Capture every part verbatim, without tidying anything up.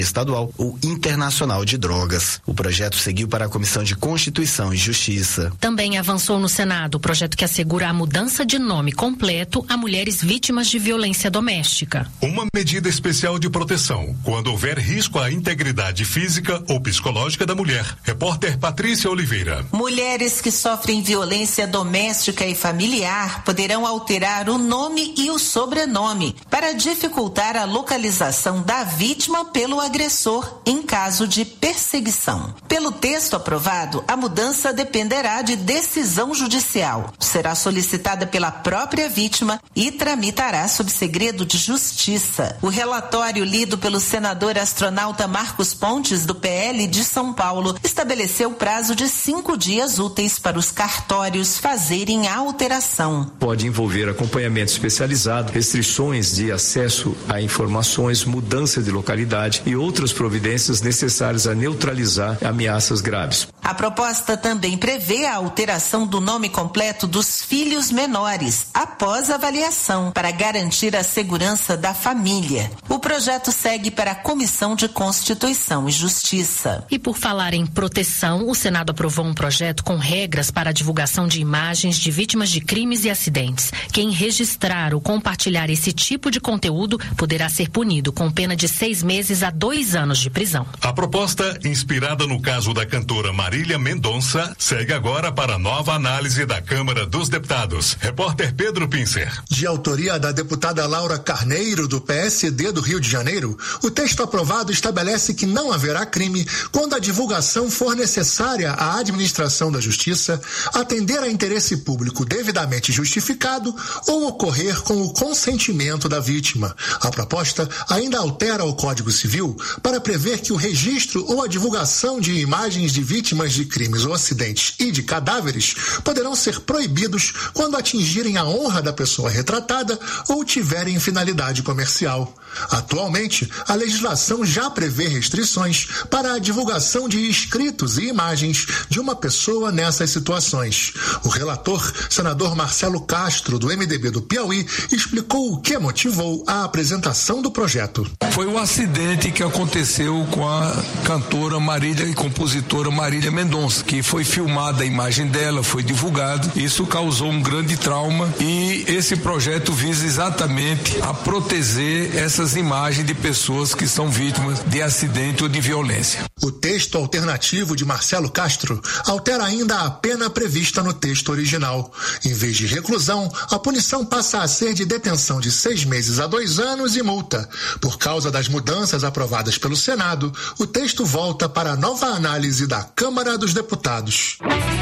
estadual ou internacional de drogas. O projeto seguiu para a Comissão de Constituição e Justiça. Também avançou no Senado o projeto que assegura a mudança de nome completo a mulheres vítimas de violência doméstica. Uma medida especial de proteção quando houver risco à integridade física ou psicológica da mulher. Repórter Patrícia Oliveira. Mulheres que sofrem violência doméstica e familiar poderão alterar o nome e o sobrenome para dificultar a localização da vítima pelo agressor em caso de perseguição. Pelo texto aprovado, a mudança dependerá de decisão judicial. Será solicitada pela própria vítima e tramitará sob segredo de justiça. O relatório lido pelo senador astronauta Marcos Pontes, do P L de São Paulo, estabeleceu prazo de cinco dias úteis para os cartórios fazerem a alteração. Pode envolver acompanhamento especializado, restrições de acesso a informações, mudança de localidade e outras providências necessárias a neutralizar ameaças graves. A proposta também prevê a alteração do nome completo dos filhos menores após avaliação para garantir a segurança da família. O projeto segue para a Comissão de Constituição e Justiça. E por falar em proteção, o Senado aprovou um projeto com regras para a divulgação de imagens de vítimas de crimes e acidentes. Quem registrar ou compartilhar esse tipo de conteúdo poderá ser punido com pena de seis meses a dois anos de prisão. A proposta, inspirada no caso da cantora Marília Mendonça, segue agora para nova análise da Câmara dos Deputados. Repórter Pedro Pincer. De autoria da deputada Laura Carneiro, do P S D do Rio de Janeiro, o texto aprovado estabelece que não haverá crime quando a divulgação for necessária à administração da justiça, atender a interesse público devidamente justificado ou ocorrer com o consentimento da vítima. A proposta ainda altera o Código Civil para prever que o registro ou a divulgação de imagens de vítimas de crimes ou acidentes e de cadáveres poderão ser proibidos quando atingirem a honra da pessoa retratada ou tiverem finalidade comercial. Atualmente, a legislação já prevê restrições para a divulgação de escritos e imagens de uma pessoa nessas situações. O relator, senador Marcelo Castro, do M D B do Piauí, explicou o que motivou a apresentação do projeto. Foi o acidente que aconteceu com a cantora Marília e compositora Marília Mendonça, que foi filmada a imagem dela, foi divulgado. Isso causou um grande trauma e esse projeto visa exatamente a proteger essas imagens de pessoas que são vítimas de acidente ou de violência. O texto alternativo de Marcelo Castro altera ainda a pena prevista no texto original. Em vez de reclusão, a punição passa a ser de detenção de seis meses a dois anos e multa. Por causa das mudanças aprovadas pelo Senado, o texto volta para a nova análise da Câmara dos Deputados.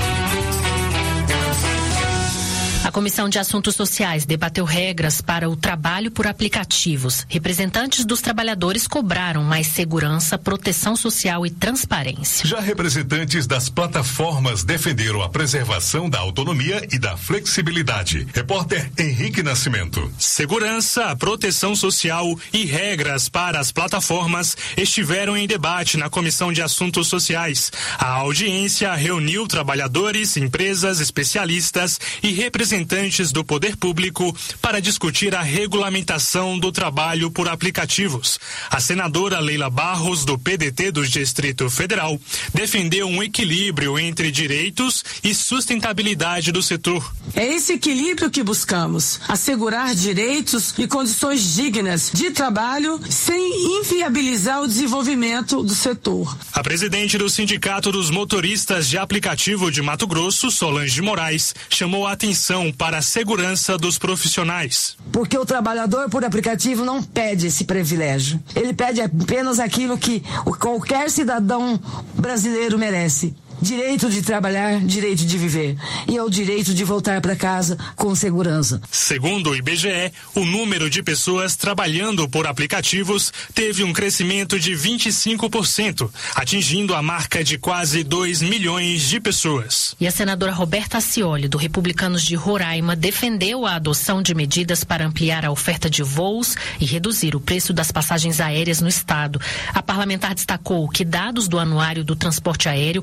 A Comissão de Assuntos Sociais debateu regras para o trabalho por aplicativos. Representantes dos trabalhadores cobraram mais segurança, proteção social e transparência. Já representantes das plataformas defenderam a preservação da autonomia e da flexibilidade. Repórter Henrique Nascimento. Segurança, proteção social e regras para as plataformas estiveram em debate na Comissão de Assuntos Sociais. A audiência reuniu trabalhadores, empresas, especialistas e representantes representantes do poder público para discutir a regulamentação do trabalho por aplicativos. A senadora Leila Barros, do P D T do Distrito Federal, defendeu um equilíbrio entre direitos e sustentabilidade do setor. É esse equilíbrio que buscamos, assegurar direitos e condições dignas de trabalho sem inviabilizar o desenvolvimento do setor. A presidente do Sindicato dos Motoristas de Aplicativo de Mato Grosso, Solange de Moraes, chamou a atenção para a segurança dos profissionais. Porque o trabalhador por aplicativo não pede esse privilégio. Ele pede apenas aquilo que qualquer cidadão brasileiro merece. Direito de trabalhar, direito de viver. E é o direito de voltar para casa com segurança. Segundo o I B G E, o número de pessoas trabalhando por aplicativos teve um crescimento de vinte e cinco por cento, atingindo a marca de quase dois milhões de pessoas. E a senadora Roberta Acioli, do Republicanos de Roraima, defendeu a adoção de medidas para ampliar a oferta de voos e reduzir o preço das passagens aéreas no estado. A parlamentar destacou que dados do Anuário do Transporte Aéreo apontam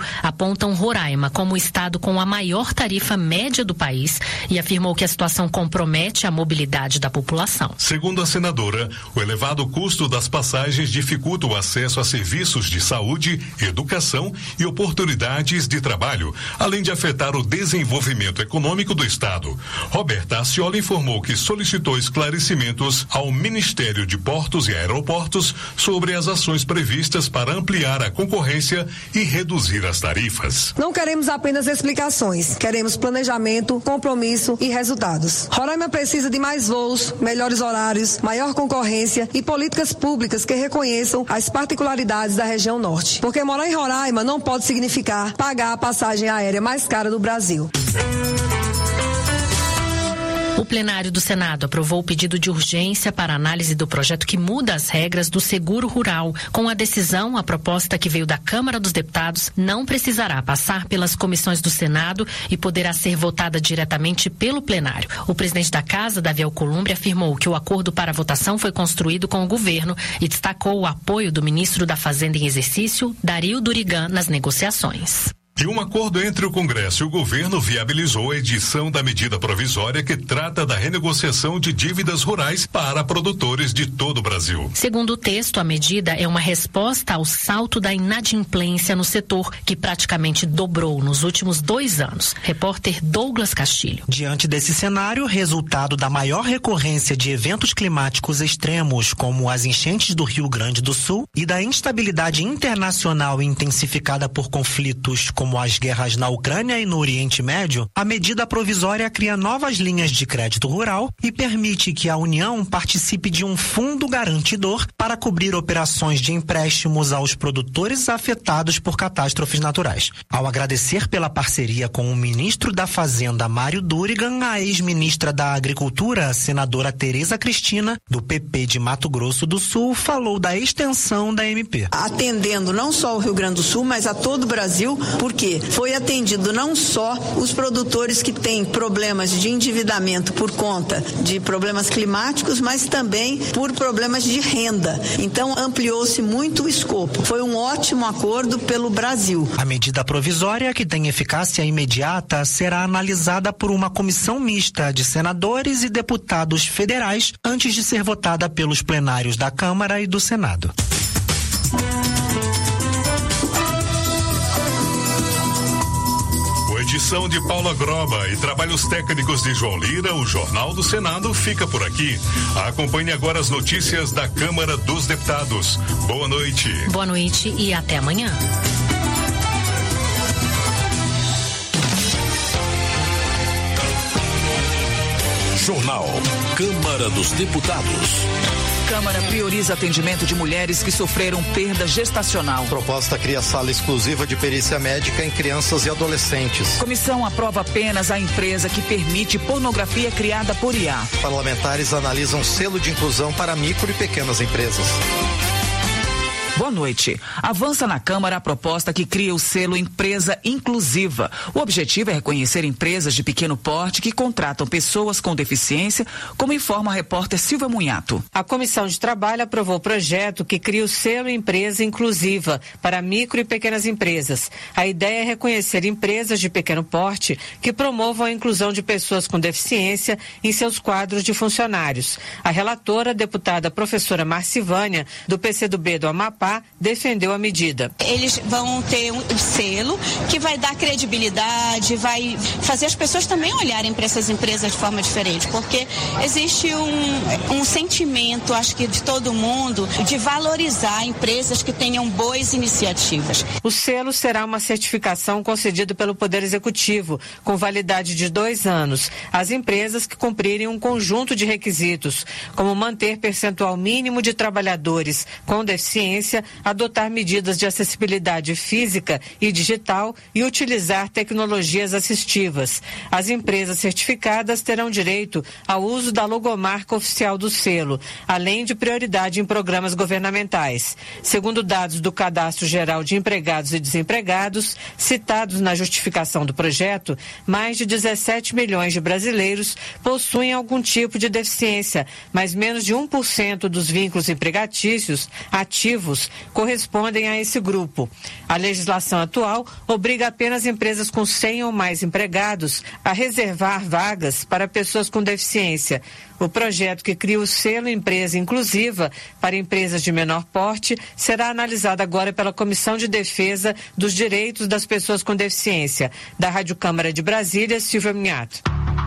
apontam Roraima como o estado com a maior tarifa média do país e afirmou que a situação compromete a mobilidade da população. Segundo a senadora, o elevado custo das passagens dificulta o acesso a serviços de saúde, educação e oportunidades de trabalho, além de afetar o desenvolvimento econômico do estado. Roberta Ascioli informou que solicitou esclarecimentos ao Ministério de Portos e Aeroportos sobre as ações previstas para ampliar a concorrência e reduzir as tarifas. Não queremos apenas explicações, queremos planejamento, compromisso e resultados. Roraima precisa de mais voos, melhores horários, maior concorrência e políticas públicas que reconheçam as particularidades da região norte. Porque morar em Roraima não pode significar pagar a passagem aérea mais cara do Brasil. O plenário do Senado aprovou o pedido de urgência para análise do projeto que muda as regras do seguro rural. Com a decisão, a proposta que veio da Câmara dos Deputados não precisará passar pelas comissões do Senado e poderá ser votada diretamente pelo plenário. O presidente da Casa, Davi Alcolumbre, afirmou que o acordo para a votação foi construído com o governo e destacou o apoio do ministro da Fazenda em exercício, Dario Durigan, nas negociações. E um acordo entre o Congresso e o governo viabilizou a edição da medida provisória que trata da renegociação de dívidas rurais para produtores de todo o Brasil. Segundo o texto, a medida é uma resposta ao salto da inadimplência no setor, que praticamente dobrou nos últimos dois anos. Repórter Douglas Castilho. Diante desse cenário, resultado da maior recorrência de eventos climáticos extremos, como as enchentes do Rio Grande do Sul, e da instabilidade internacional intensificada por conflitos como como as guerras na Ucrânia e no Oriente Médio, a medida provisória cria novas linhas de crédito rural e permite que a União participe de um fundo garantidor para cobrir operações de empréstimos aos produtores afetados por catástrofes naturais. Ao agradecer pela parceria com o ministro da Fazenda, Mário Durigan, a ex-ministra da Agricultura, a senadora Tereza Cristina, do P P de Mato Grosso do Sul, falou da extensão da M P. Atendendo não só o Rio Grande do Sul, mas a todo o Brasil, porque foi atendido não só os produtores que têm problemas de endividamento por conta de problemas climáticos, mas também por problemas de renda. Então, ampliou-se muito o escopo. Foi um ótimo acordo pelo Brasil. A medida provisória, que tem eficácia imediata, será analisada por uma comissão mista de senadores e deputados federais antes de ser votada pelos plenários da Câmara e do Senado. Edição de Paula Groba e trabalhos técnicos de João Lira, o Jornal do Senado fica por aqui. Acompanhe agora as notícias da Câmara dos Deputados. Boa noite. Boa noite e até amanhã. Jornal Câmara dos Deputados. Câmara prioriza atendimento de mulheres que sofreram perda gestacional. Proposta cria sala exclusiva de perícia médica em crianças e adolescentes. Comissão aprova apenas a empresa que permite pornografia criada por I A. Parlamentares analisam selo de inclusão para micro e pequenas empresas. Boa noite. Avança na Câmara a proposta que cria o selo Empresa Inclusiva. O objetivo é reconhecer empresas de pequeno porte que contratam pessoas com deficiência, como informa a repórter Silvia Munhato. A Comissão de Trabalho aprovou o projeto que cria o selo Empresa Inclusiva para micro e pequenas empresas. A ideia é reconhecer empresas de pequeno porte que promovam a inclusão de pessoas com deficiência em seus quadros de funcionários. A relatora, deputada professora Marcivânia, do P C do B do Amapá, defendeu a medida. Eles vão ter um, um selo que vai dar credibilidade, vai fazer as pessoas também olharem para essas empresas de forma diferente, porque existe um, um sentimento, acho que de todo mundo, de valorizar empresas que tenham boas iniciativas. O selo será uma certificação concedida pelo Poder Executivo, com validade de dois anos, às empresas que cumprirem um conjunto de requisitos, como manter percentual mínimo de trabalhadores com deficiência, adotar medidas de acessibilidade física e digital e utilizar tecnologias assistivas. As empresas certificadas terão direito ao uso da logomarca oficial do selo, além de prioridade em programas governamentais. Segundo dados do Cadastro Geral de Empregados e Desempregados, citados na justificação do projeto, mais de dezessete milhões de brasileiros possuem algum tipo de deficiência, mas menos de um por cento dos vínculos empregatícios ativos empregos correspondem a esse grupo. A legislação atual obriga apenas empresas com cem ou mais empregados a reservar vagas para pessoas com deficiência. O projeto que cria o selo Empresa Inclusiva para empresas de menor porte será analisado agora pela Comissão de Defesa dos Direitos das Pessoas com Deficiência. Da Rádio Câmara de Brasília, Silvia Minhato.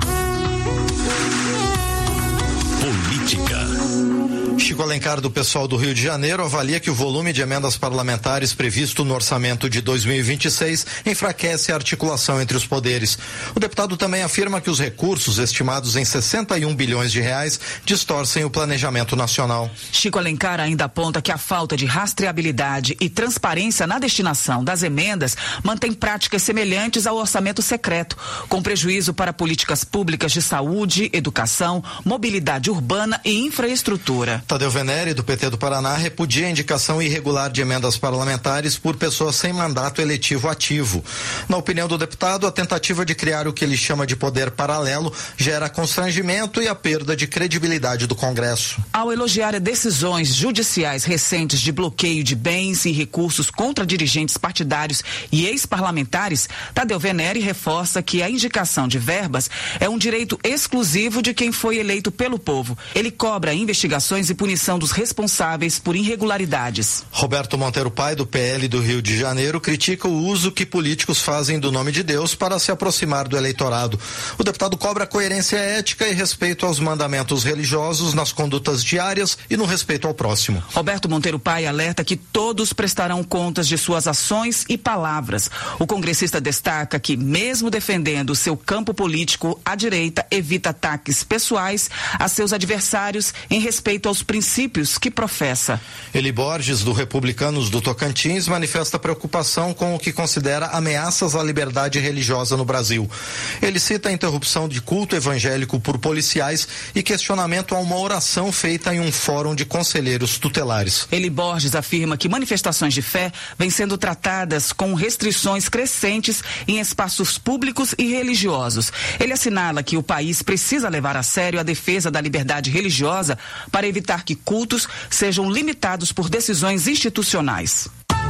Política. Chico Alencar, do pessoal do Rio de Janeiro, avalia que o volume de emendas parlamentares previsto no orçamento de dois mil e vinte e seis enfraquece a articulação entre os poderes. O deputado também afirma que os recursos, estimados em sessenta e um bilhões de reais, distorcem o planejamento nacional. Chico Alencar ainda aponta que a falta de rastreabilidade e transparência na destinação das emendas mantém práticas semelhantes ao orçamento secreto, com prejuízo para políticas públicas de saúde, educação, mobilidade urbana e infraestrutura. Tadeu Venere, do P T do Paraná, repudia a indicação irregular de emendas parlamentares por pessoas sem mandato eletivo ativo. Na opinião do deputado, a tentativa de criar o que ele chama de poder paralelo gera constrangimento e a perda de credibilidade do Congresso. Ao elogiar decisões judiciais recentes de bloqueio de bens e recursos contra dirigentes partidários e ex-parlamentares, Tadeu Venere reforça que a indicação de verbas é um direito exclusivo de quem foi eleito pelo povo. Ele cobra investigações e punição dos responsáveis por irregularidades. Roberto Monteiro Pai, do P L do Rio de Janeiro, critica o uso que políticos fazem do nome de Deus para se aproximar do eleitorado. O deputado cobra coerência ética e respeito aos mandamentos religiosos nas condutas diárias e no respeito ao próximo. Roberto Monteiro Pai alerta que todos prestarão contas de suas ações e palavras. O congressista destaca que, mesmo defendendo seu campo político, a direita evita ataques pessoais a seus adversários em respeito aos princípios que professa. Eli Borges, do Republicanos do Tocantins, manifesta preocupação com o que considera ameaças à liberdade religiosa no Brasil. Ele cita a interrupção de culto evangélico por policiais e questionamento a uma oração feita em um fórum de conselheiros tutelares. Eli Borges afirma que manifestações de fé vêm sendo tratadas com restrições crescentes em espaços públicos e religiosos. Ele assinala que o país precisa levar a sério a defesa da liberdade religiosa para evitar que cultos sejam limitados por decisões institucionais.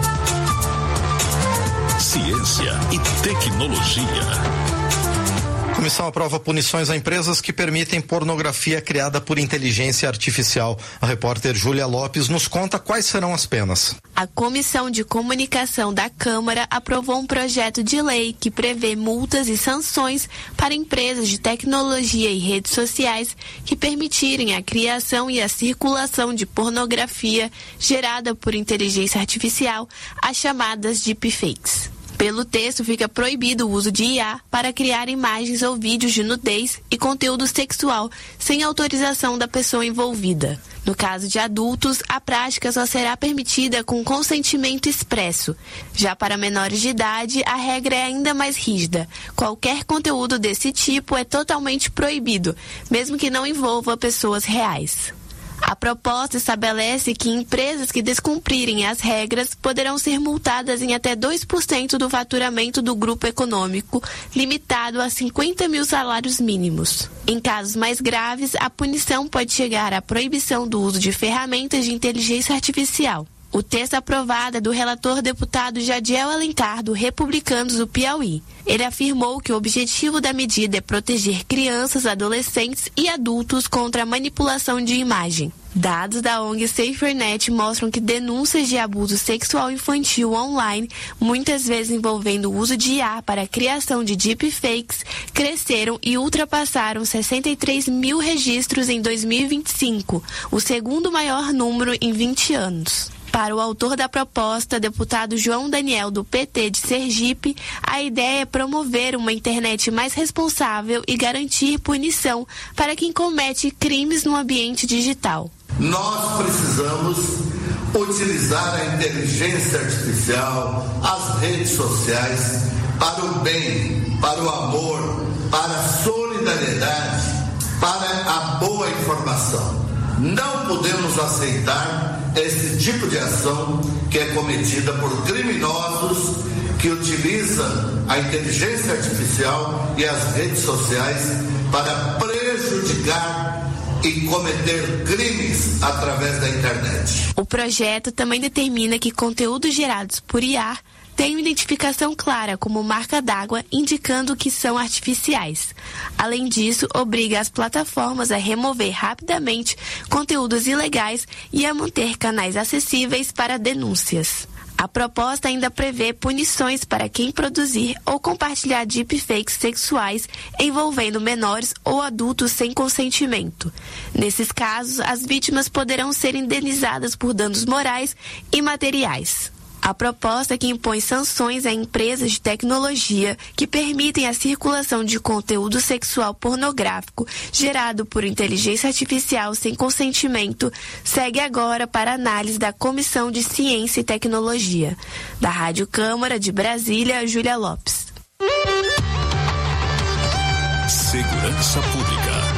Ciência e tecnologia. A comissão aprova punições a empresas que permitem pornografia criada por inteligência artificial. A repórter Júlia Lopes nos conta quais serão as penas. A Comissão de Comunicação da Câmara aprovou um projeto de lei que prevê multas e sanções para empresas de tecnologia e redes sociais que permitirem a criação e a circulação de pornografia gerada por inteligência artificial, as chamadas deepfakes. Pelo texto, fica proibido o uso de I A para criar imagens ou vídeos de nudez e conteúdo sexual sem autorização da pessoa envolvida. No caso de adultos, a prática só será permitida com consentimento expresso. Já para menores de idade, a regra é ainda mais rígida. Qualquer conteúdo desse tipo é totalmente proibido, mesmo que não envolva pessoas reais. A proposta estabelece que empresas que descumprirem as regras poderão ser multadas em até dois por cento do faturamento do grupo econômico, limitado a cinquenta mil salários mínimos. Em casos mais graves, a punição pode chegar à proibição do uso de ferramentas de inteligência artificial. O texto aprovado é do relator deputado Jadiel Alencar, do Republicanos do Piauí. Ele afirmou que o objetivo da medida é proteger crianças, adolescentes e adultos contra a manipulação de imagem. Dados da O N G SaferNet mostram que denúncias de abuso sexual infantil online, muitas vezes envolvendo o uso de I A para a criação de deepfakes, cresceram e ultrapassaram sessenta e três mil registros em dois mil e vinte e cinco, o segundo maior número em vinte anos. Para o autor da proposta, deputado João Daniel, do P T de Sergipe, a ideia é promover uma internet mais responsável e garantir punição para quem comete crimes no ambiente digital. Nós precisamos utilizar a inteligência artificial, as redes sociais, para o bem, para o amor, para a solidariedade, para a boa informação. Não podemos aceitar esse tipo de ação que é cometida por criminosos que utilizam a inteligência artificial e as redes sociais para prejudicar e cometer crimes através da internet. O projeto também determina que conteúdos gerados por I A tenham identificação clara como marca d'água, indicando que são artificiais. Além disso, obriga as plataformas a remover rapidamente conteúdos ilegais e a manter canais acessíveis para denúncias. A proposta ainda prevê punições para quem produzir ou compartilhar deepfakes sexuais envolvendo menores ou adultos sem consentimento. Nesses casos, as vítimas poderão ser indenizadas por danos morais e materiais. A proposta que impõe sanções a empresas de tecnologia que permitem a circulação de conteúdo sexual pornográfico gerado por inteligência artificial sem consentimento segue agora para análise da Comissão de Ciência e Tecnologia. Da Rádio Câmara de Brasília, Júlia Lopes. Segurança Pública.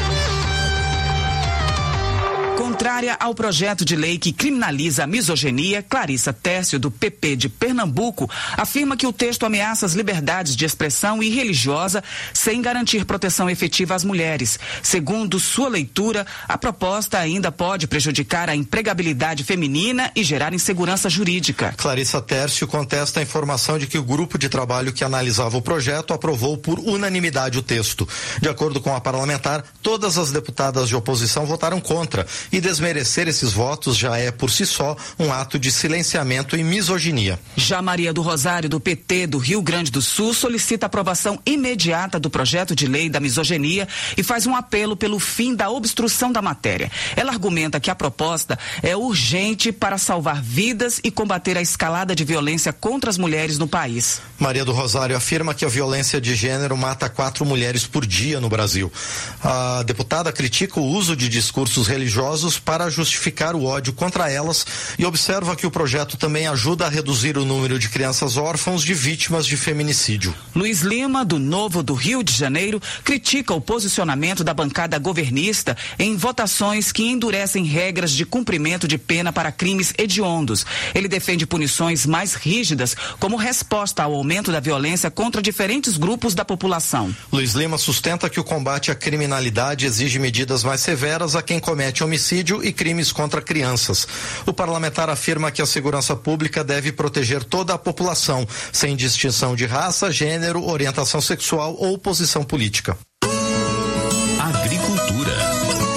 Contrária ao projeto de lei que criminaliza a misoginia, Clarissa Tércio, do P P de Pernambuco, afirma que o texto ameaça as liberdades de expressão e religiosa sem garantir proteção efetiva às mulheres. Segundo sua leitura, a proposta ainda pode prejudicar a empregabilidade feminina e gerar insegurança jurídica. Clarissa Tércio contesta a informação de que o grupo de trabalho que analisava o projeto aprovou por unanimidade o texto. De acordo com a parlamentar, todas as deputadas de oposição votaram contra. E desmerecer esses votos já é, por si só, um ato de silenciamento e misoginia. Já Maria do Rosário, do P T do Rio Grande do Sul, solicita a aprovação imediata do projeto de lei da misoginia e faz um apelo pelo fim da obstrução da matéria. Ela argumenta que a proposta é urgente para salvar vidas e combater a escalada de violência contra as mulheres no país. Maria do Rosário afirma que a violência de gênero mata quatro mulheres por dia no Brasil. A deputada critica o uso de discursos religiosos para justificar o ódio contra elas e observa que o projeto também ajuda a reduzir o número de crianças órfãos de vítimas de feminicídio. Luiz Lima, do Novo do Rio de Janeiro, critica o posicionamento da bancada governista em votações que endurecem regras de cumprimento de pena para crimes hediondos. Ele defende punições mais rígidas como resposta ao aumento da violência contra diferentes grupos da população. Luiz Lima sustenta que o combate à criminalidade exige medidas mais severas a quem comete homicídio e crimes contra crianças. O parlamentar afirma que a segurança pública deve proteger toda a população, sem distinção de raça, gênero, orientação sexual ou posição política. Agricultura.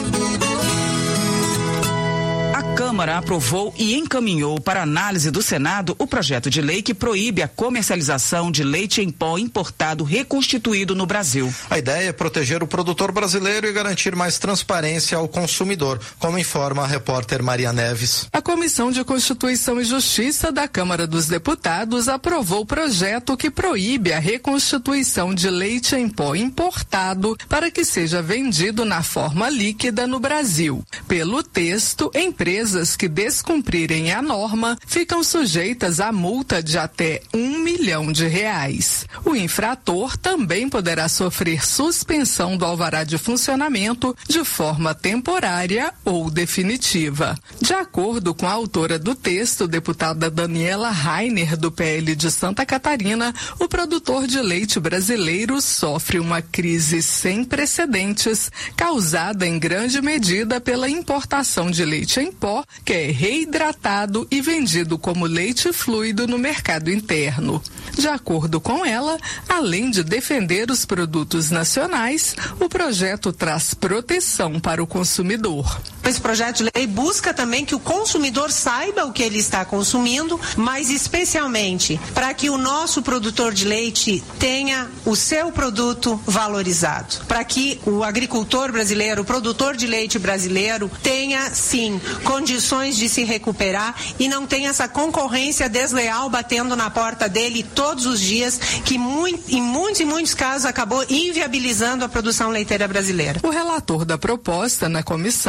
A Câmara aprovou e encaminhou para análise do Senado o projeto de lei que proíbe a comercialização de leite em pó importado reconstituído no Brasil. A ideia é proteger o produtor brasileiro e garantir mais transparência ao consumidor, como informa a repórter Maria Neves. A Comissão de Constituição e Justiça da Câmara dos Deputados aprovou o projeto que proíbe a reconstituição de leite em pó importado para que seja vendido na forma líquida no Brasil. Pelo texto, empresas que descumprirem a norma ficam sujeitas a multa de até um milhão de reais. O infrator também poderá sofrer suspensão do alvará de funcionamento de forma temporária ou definitiva. De acordo com a autora do texto, deputada Daniela Rainer, do P L de Santa Catarina, o produtor de leite brasileiro sofre uma crise sem precedentes, causada em grande medida pela importação de leite em pó, que é reidratado e vendido como leite fluido no mercado interno. De acordo com ela, além de defender os produtos nacionais, o projeto traz proteção para o consumidor. Esse projeto de lei busca também que o consumidor saiba o que ele está consumindo, mas especialmente para que o nosso produtor de leite tenha o seu produto valorizado, para que o agricultor brasileiro, o produtor de leite brasileiro tenha, sim, condições de se recuperar e não tenha essa concorrência desleal batendo na porta dele todos os dias, que muito, em muitos e muitos casos acabou inviabilizando a produção leiteira brasileira. O relator da proposta na comissão, deputado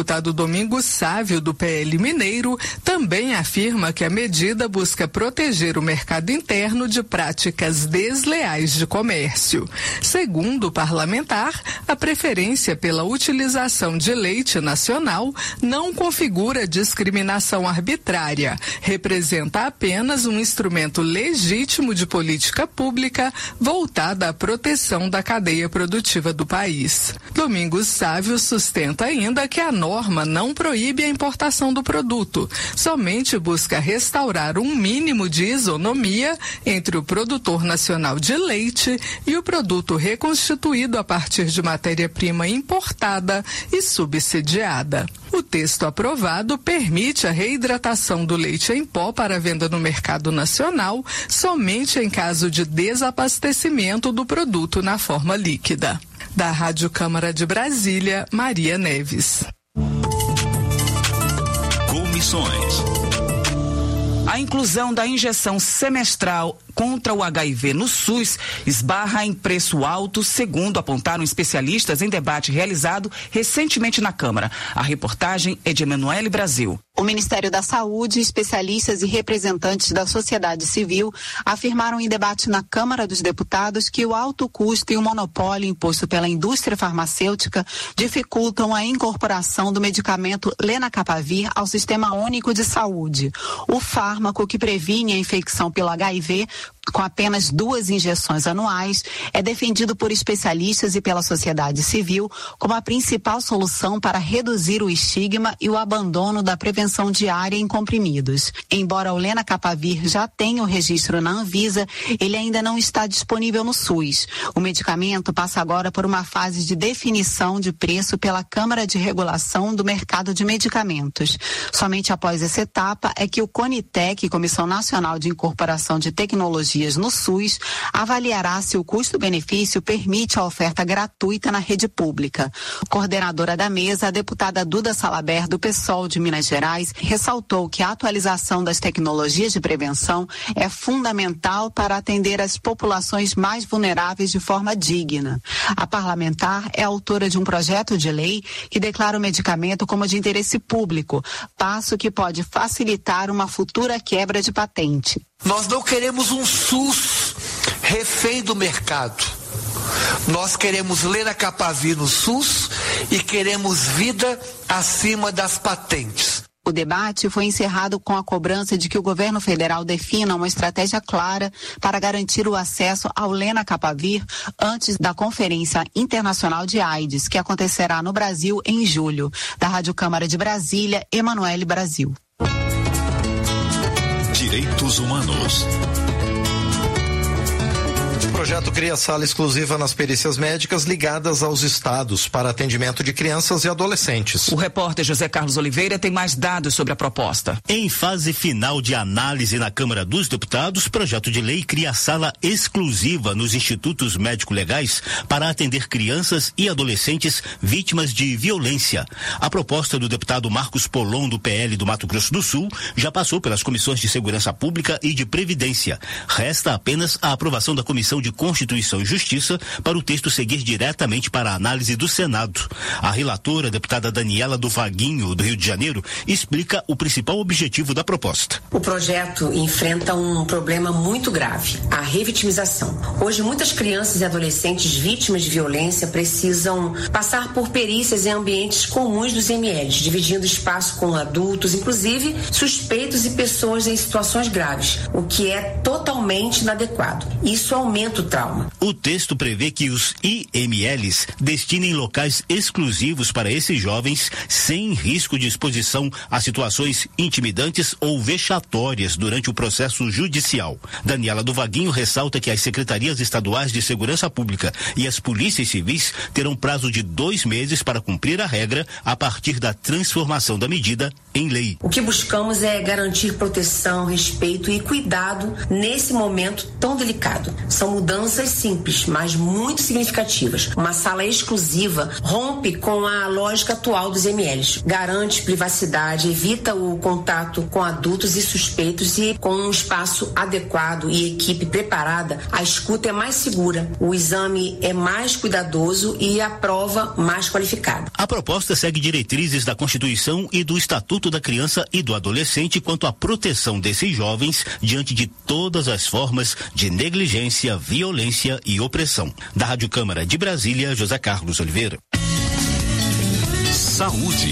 deputado Domingos Sávio, do P L Mineiro, também afirma que a medida busca proteger o mercado interno de práticas desleais de comércio. Segundo o parlamentar, a preferência pela utilização de leite nacional não configura discriminação arbitrária, representa apenas um instrumento legítimo de política pública voltada à proteção da cadeia produtiva do país. Domingos Sávio sustenta ainda que a norma não proíbe a importação do produto, somente busca restaurar um mínimo de isonomia entre o produtor nacional de leite e o produto reconstituído a partir de matéria-prima importada e subsidiada. O texto aprovado permite a reidratação do leite em pó para venda no mercado nacional somente em caso de desabastecimento do produto na forma líquida. Da Rádio Câmara de Brasília, Maria Neves. Comissões. A inclusão da injeção semestral contra o H I V no SUS esbarra em preço alto, segundo apontaram especialistas em debate realizado recentemente na Câmara. A reportagem é de Emanuele Brasil. O Ministério da Saúde, especialistas e representantes da sociedade civil afirmaram em debate na Câmara dos Deputados que o alto custo e o monopólio imposto pela indústria farmacêutica dificultam a incorporação do medicamento Lenacapavir ao Sistema Único de Saúde. O fármaco que previne a infecção pelo H I V com apenas duas injeções anuais, é defendido por especialistas e pela sociedade civil como a principal solução para reduzir o estigma e o abandono da prevenção diária em comprimidos. Embora o Lenacapavir já tenha o registro na Anvisa, ele ainda não está disponível no SUS. O medicamento passa agora por uma fase de definição de preço pela Câmara de Regulação do Mercado de Medicamentos. Somente após essa etapa é que o CONITEC, Comissão Nacional de Incorporação de Tecnologia no SUS, avaliará se o custo-benefício permite a oferta gratuita na rede pública. Coordenadora da mesa, a deputada Duda Salaber, do PSOL de Minas Gerais, ressaltou que a atualização das tecnologias de prevenção é fundamental para atender as populações mais vulneráveis de forma digna. A parlamentar é autora de um projeto de lei que declara o medicamento como de interesse público, passo que pode facilitar uma futura quebra de patente. Nós não queremos um SUS refém do mercado. Nós queremos Lenacapavir no SUS e queremos vida acima das patentes. O debate foi encerrado com a cobrança de que o governo federal defina uma estratégia clara para garantir o acesso ao Lenacapavir antes da Conferência Internacional de AIDS, que acontecerá no Brasil em julho. Da Rádio Câmara de Brasília, Emanuele Brasil. Direitos Humanos. O projeto cria sala exclusiva nas perícias médicas ligadas aos estados para atendimento de crianças e adolescentes. O repórter José Carlos Oliveira tem mais dados sobre a proposta. Em fase final de análise na Câmara dos Deputados, projeto de lei cria sala exclusiva nos institutos médico-legais para atender crianças e adolescentes vítimas de violência. A proposta do deputado Marcos Polon, do P L do Mato Grosso do Sul, já passou pelas comissões de Segurança Pública e de Previdência. Resta apenas a aprovação da Comissão de Constituição e Justiça para o texto seguir diretamente para a análise do Senado. A relatora, a deputada Daniela do Vaguinho, do Rio de Janeiro, explica o principal objetivo da proposta. O projeto enfrenta um problema muito grave, a revitimização. Hoje, muitas crianças e adolescentes vítimas de violência precisam passar por perícias em ambientes comuns dos M Ls, dividindo espaço com adultos, inclusive suspeitos e pessoas em situações graves, o que é totalmente inadequado. Isso aumenta o trauma. O texto prevê que os I M Ls destinem locais exclusivos para esses jovens sem risco de exposição a situações intimidantes ou vexatórias durante o processo judicial. Daniela do Vaguinho ressalta que as secretarias estaduais de segurança pública e as polícias civis terão prazo de dois meses para cumprir a regra a partir da transformação da medida em lei. O que buscamos é garantir proteção, respeito e cuidado nesse momento tão delicado. São mudanças mudanças simples, mas muito significativas. Uma sala exclusiva rompe com a lógica atual dos M Ls. Garante privacidade, evita o contato com adultos e suspeitos e com um espaço adequado e equipe preparada, a escuta é mais segura, o exame é mais cuidadoso e a prova mais qualificada. A proposta segue diretrizes da Constituição e do Estatuto da Criança e do Adolescente quanto à proteção desses jovens diante de todas as formas de negligência, violência e opressão. Da Rádio Câmara de Brasília, José Carlos Oliveira. Saúde.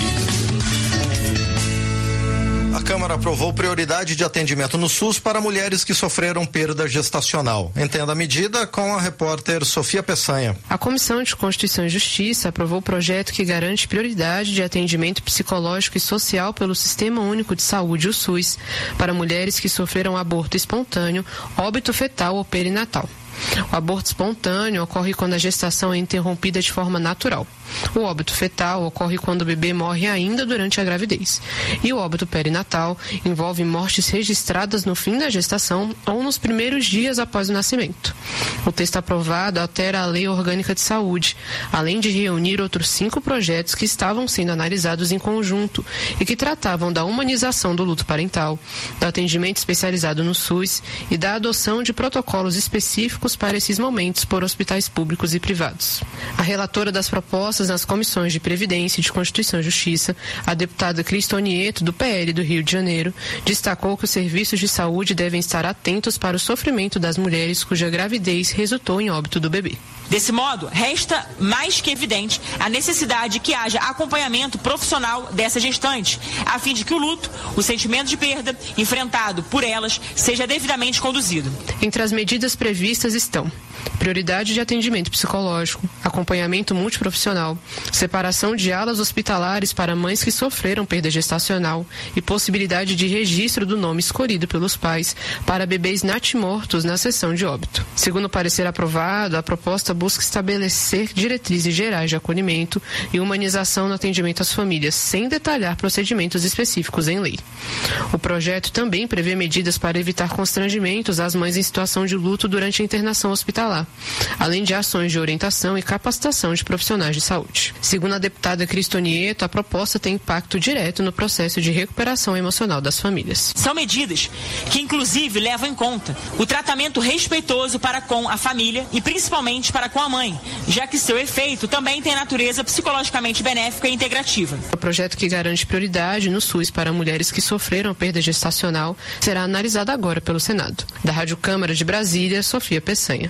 A Câmara aprovou prioridade de atendimento no SUS para mulheres que sofreram perda gestacional. Entenda a medida com a repórter Sofia Peçanha. A Comissão de Constituição e Justiça aprovou o projeto que garante prioridade de atendimento psicológico e social pelo Sistema Único de Saúde, o SUS, para mulheres que sofreram aborto espontâneo, óbito fetal ou perinatal. O aborto espontâneo ocorre quando a gestação é interrompida de forma natural. O óbito fetal ocorre quando o bebê morre ainda durante a gravidez. E o óbito perinatal envolve mortes registradas no fim da gestação ou nos primeiros dias após o nascimento. O texto aprovado altera a Lei Orgânica de Saúde, além de reunir outros cinco projetos que estavam sendo analisados em conjunto e que tratavam da humanização do luto parental, do atendimento especializado no SUS e da adoção de protocolos específicos para esses momentos por hospitais públicos e privados. A relatora das propostas nas comissões de Previdência e de Constituição e Justiça, a deputada Cristonieto, do P L do Rio de Janeiro, destacou que os serviços de saúde devem estar atentos para o sofrimento das mulheres cuja gravidez resultou em óbito do bebê. Desse modo, resta mais que evidente a necessidade de que haja acompanhamento profissional dessa gestante, a fim de que o luto, o sentimento de perda enfrentado por elas, seja devidamente conduzido. Entre as medidas previstas estão prioridade de atendimento psicológico, acompanhamento multiprofissional, separação de alas hospitalares para mães que sofreram perda gestacional e possibilidade de registro do nome escolhido pelos pais para bebês natimortos na sessão de óbito. Segundo o parecer aprovado, a proposta busca estabelecer diretrizes gerais de acolhimento e humanização no atendimento às famílias, sem detalhar procedimentos específicos em lei. O projeto também prevê medidas para evitar constrangimentos às mães em situação de luto durante a internação hospitalar, além de ações de orientação e capacitação de profissionais de saúde. Segundo a deputada Cristonieto, a proposta tem impacto direto no processo de recuperação emocional das famílias. São medidas que, inclusive, levam em conta o tratamento respeitoso para com a família e, principalmente, para com a mãe, já que seu efeito também tem natureza psicologicamente benéfica e integrativa. O projeto que garante prioridade no SUS para mulheres que sofreram perda gestacional será analisado agora pelo Senado. Da Rádio Câmara de Brasília, Sofia Peçanha.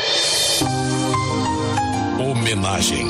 Homenagem.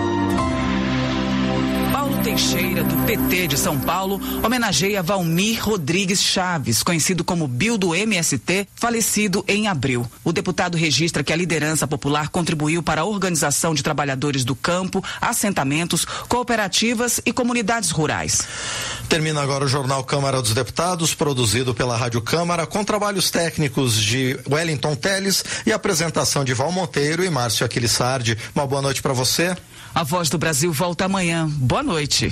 Paulo Teixeira, do P T de São Paulo, homenageia Valmir Rodrigues Chaves, conhecido como Bill do M S T, falecido em abril. O deputado registra que a liderança popular contribuiu para a organização de trabalhadores do campo, assentamentos, cooperativas e comunidades rurais. Termina agora o Jornal Câmara dos Deputados, produzido pela Rádio Câmara, com trabalhos técnicos de Wellington Teles e apresentação de Val Monteiro e Márcio Aquilissardi. Uma boa noite para você. A Voz do Brasil volta amanhã. Boa noite.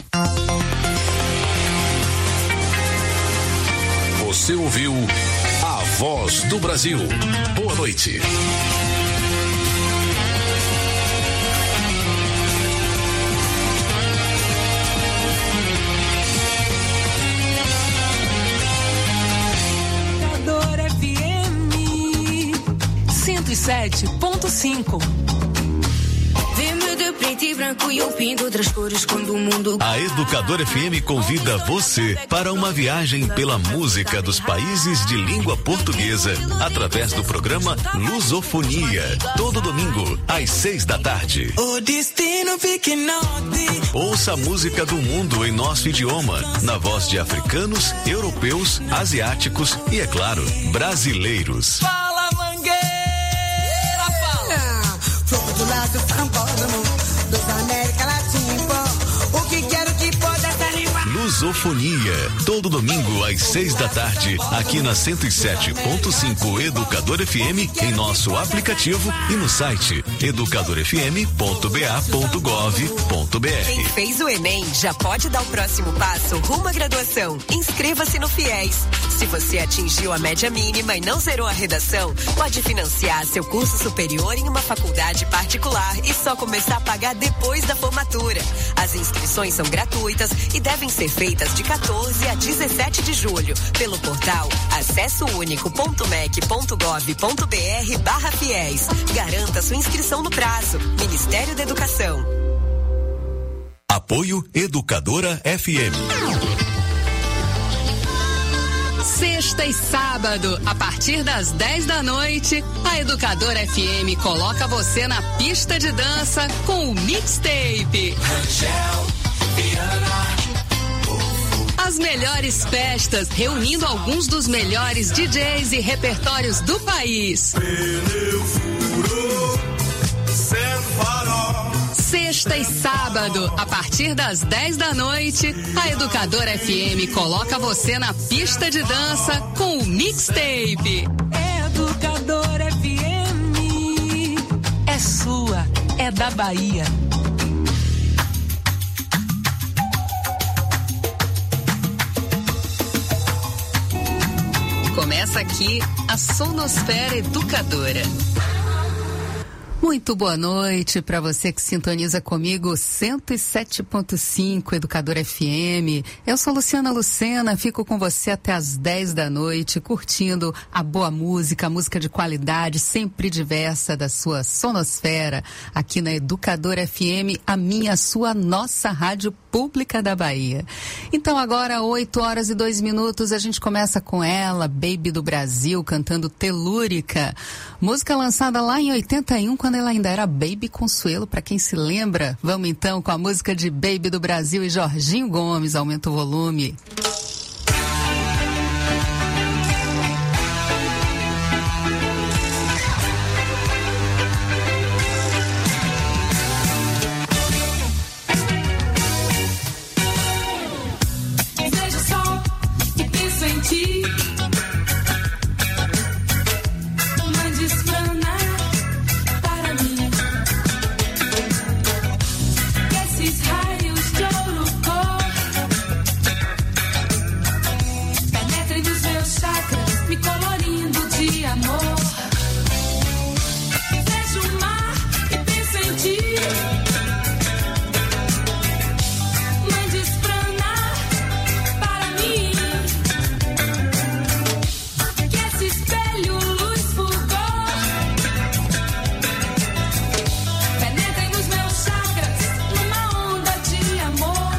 Você ouviu A Voz do Brasil. Boa noite. F M cento e sete ponto cinco. de preto e branco e eu pinto outras cores quando o mundo... A Educadora F M convida você para uma viagem pela música dos países de língua portuguesa através do programa Lusofonia, todo domingo às seis da tarde. O destino fica em norte. Ouça a música do mundo em nosso idioma, na voz de africanos, europeus, asiáticos e, é claro, brasileiros. Fala, mangueira, fala. Fogo do lado, francódromo, dos América Latina, o que quero que pode estar animado. Lusofonia. Todo domingo às seis da tarde, aqui na cento e sete ponto cinco Educador F M, em nosso aplicativo e no site educador f m ponto b a ponto gov ponto b r. Quem fez o Enem já pode dar o próximo passo rumo à graduação. Inscreva-se no FIES. Se você atingiu a média mínima e não zerou a redação, pode financiar seu curso superior em uma faculdade particular e só começar a pagar depois da formatura. As inscrições são gratuitas e devem ser feitas de quatorze a dezessete de julho pelo portal acesso único ponto mec ponto gov ponto br barra fiéis. Garanta sua inscrição no prazo. Ministério da Educação. Apoio Educadora F M. Sexta e sábado, a partir das dez da noite, a Educadora F M coloca você na pista de dança com o Mixtape. As melhores festas, reunindo alguns dos melhores D Js e repertórios do país. Sexta e sábado, a partir das dez da noite, a Educadora F M coloca você na pista de dança com o Mixtape. Educadora F M é sua, é da Bahia. Começa aqui a Sonosfera Educadora. Muito boa noite para você que sintoniza comigo cento e sete ponto cinco Educadora F M. Eu sou Luciana Lucena, fico com você até as dez da noite, curtindo a boa música, a música de qualidade, sempre diversa da sua sonosfera, aqui na Educadora F M, a minha, a sua, nossa rádio pública da Bahia. Então agora, oito horas e dois minutos, a gente começa com ela, Baby do Brasil, cantando Telúrica. Música lançada lá em oitenta e um, quando ela ainda era Baby Consuelo, para quem se lembra. Vamos então com a música de Baby do Brasil e Jorginho Gomes. Aumenta o volume. Vejo o sol e penso em ti. Mandes mana para mim. Esses raios de ouro cor penetrem nos meus chakras, me colorindo de amor. Vejo o mar e penso em ti. Mandes prana para mim. Que esse espelho luz fulgor penetrem nos meus chakras numa onda de amor.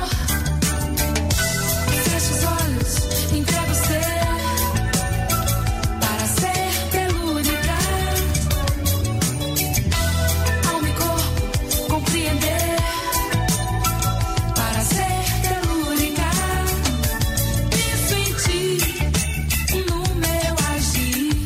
Fecho os olhos, entrego o ser para ser telúrica. Alma e corpo compreender para ser telúrica. Penso em ti no meu agir.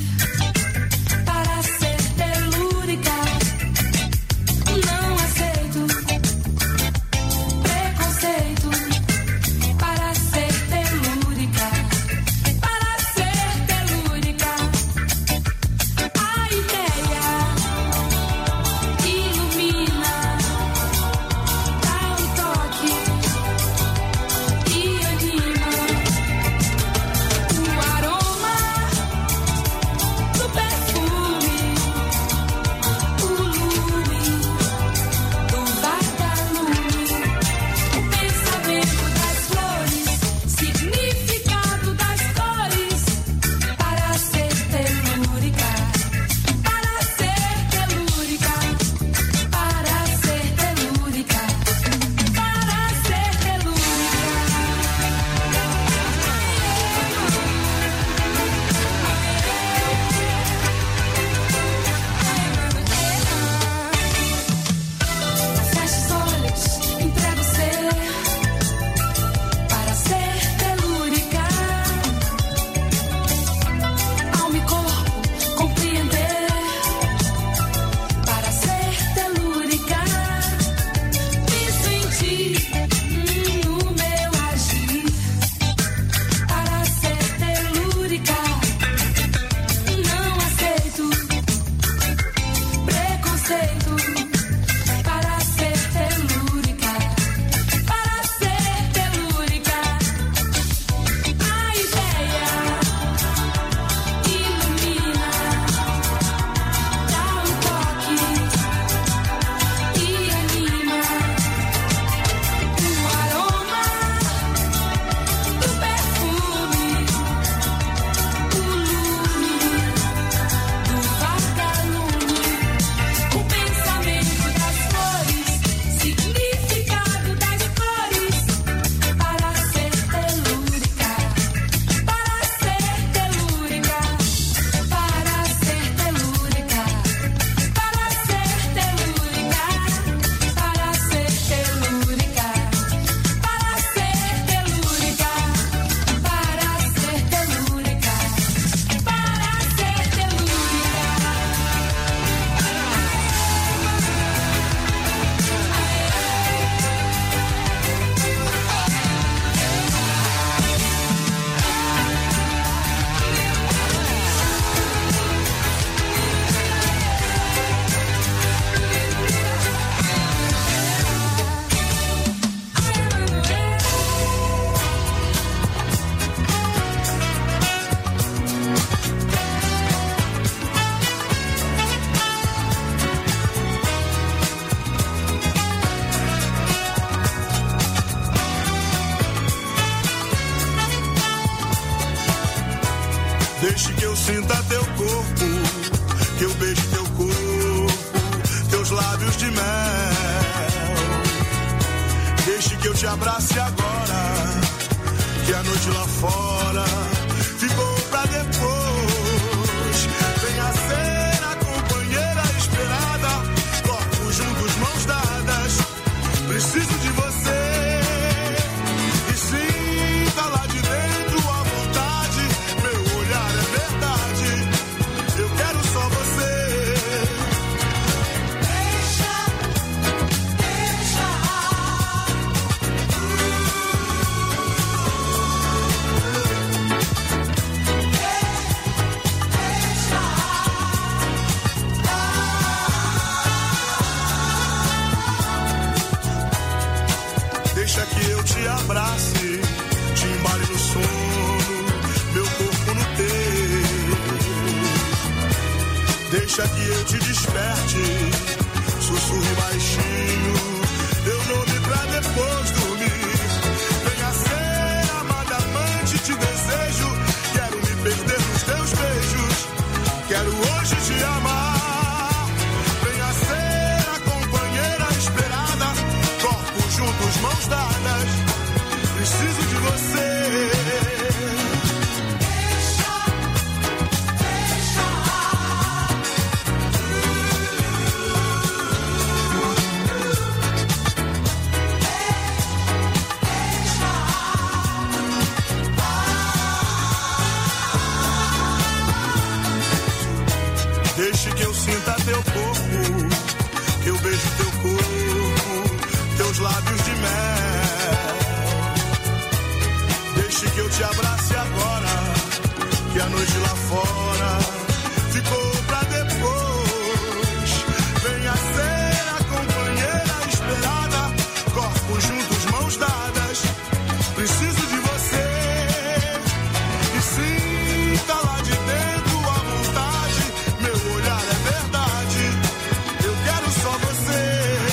sinta teu corpo, que eu beije teu corpo, teus lábios de mel. Deixe que eu te abrace agora, que a noite lá fora ficou pra depois. Venha ser a companheira esperada, corpos juntos, mãos dadas. Preciso de você. E sinta lá de dentro a vontade. Meu olhar é verdade. Eu quero só você. Deixa que eu te abrace, te embale no sono, meu corpo no teu. Deixa que eu te desperte, sussurre baixinho, teu nome pra depois dormir. Venha ser amada amante, te desejo, quero me perder nos teus beijos, quero hoje te amar. Venha ser a companheira esperada, corpos juntos, mãos dadas, preciso de você. Deixe que eu sinta teu corpo, que eu beijo teu corpo, teus lábios de mel. Deixe que eu te abrace agora, que a noite lá fora ficou pra depois. Venha ser a companheira esperada, corpos juntos, mãos dadas. Preciso de você. E sinta lá de dentro a vontade. Meu olhar é verdade. Eu quero só você.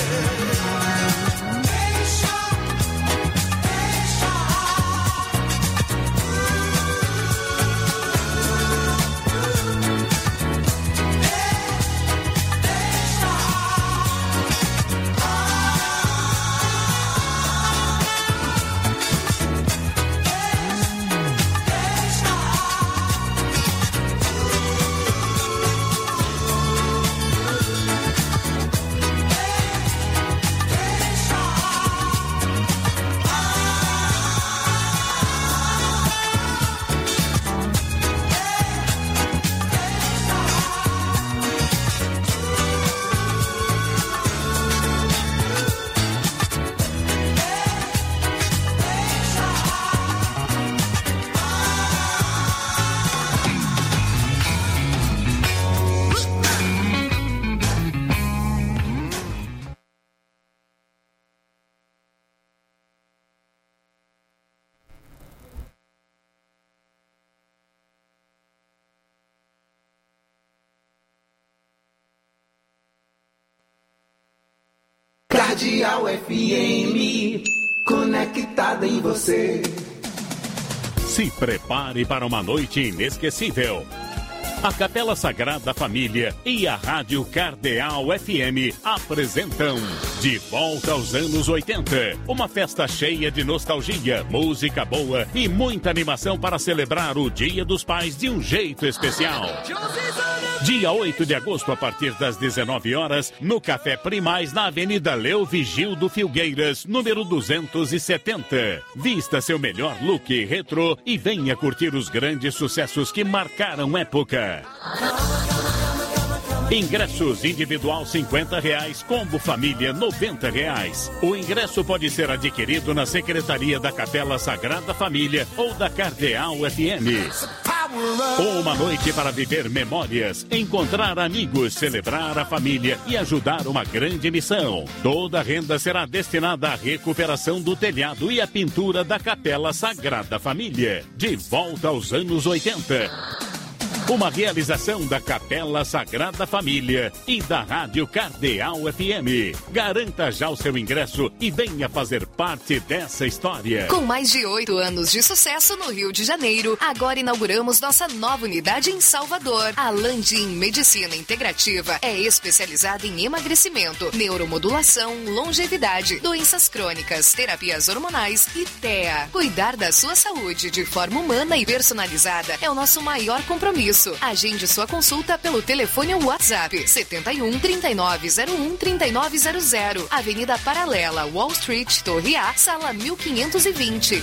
Cardeal F M, conectada em você. Se prepare para uma noite inesquecível. A Capela Sagrada Família e a Rádio Cardeal F M apresentam De Volta aos Anos oitenta. Uma festa cheia de nostalgia, música boa e muita animação para celebrar o Dia dos Pais de um jeito especial. Dia oito de agosto, a partir das dezenove horas, no Café Primaz, na Avenida Leo Vigildo Filgueiras, número duzentos e setenta. Vista seu melhor look retrô e venha curtir os grandes sucessos que marcaram época. Ingressos individual cinquenta reais, combo família noventa reais. O ingresso pode ser adquirido na Secretaria da Capela Sagrada Família ou da Cardeal F M. Uma noite para viver memórias, encontrar amigos, celebrar a família e ajudar uma grande missão. Toda a renda será destinada à recuperação do telhado e à pintura da Capela Sagrada Família. De volta aos anos oitenta. Uma realização da Capela Sagrada Família e da Rádio Cardeal F M. Garanta já o seu ingresso e venha fazer parte dessa história. Com mais de oito anos de sucesso no Rio de Janeiro, agora inauguramos nossa nova unidade em Salvador. A Landim Medicina Integrativa é especializada em emagrecimento, neuromodulação, longevidade, doenças crônicas, terapias hormonais e T E A. Cuidar da sua saúde de forma humana e personalizada é o nosso maior compromisso. Agende sua consulta pelo telefone ou WhatsApp setenta e um, trinta e nove zero um, trinta e nove zero zero, Avenida Paralela, Wall Street, Torre A, sala mil quinhentos e vinte.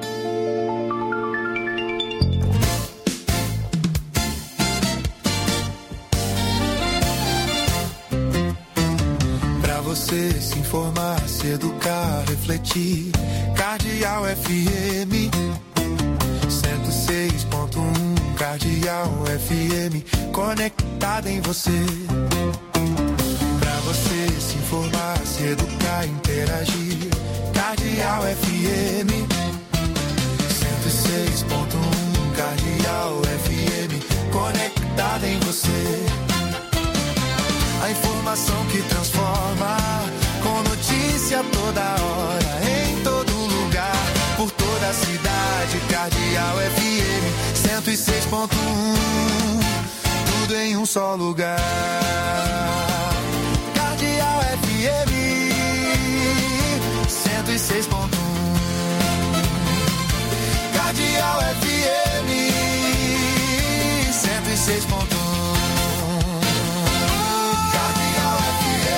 Pra você se informar, se educar, refletir, Cardeal F M cento e seis ponto um. Cardeal F M, conectada em você. Pra você se informar, se educar, interagir. Cardeal F M cento e seis ponto um. Cardeal F M, conectada em você. A informação que transforma, com notícia toda hora, em todo lugar, por toda a cidade. Cardeal F M cento e seis ponto um, tudo em um só lugar. Cardeal F M cento e seis ponto um, Cardeal F M cento e seis ponto um, Cardeal F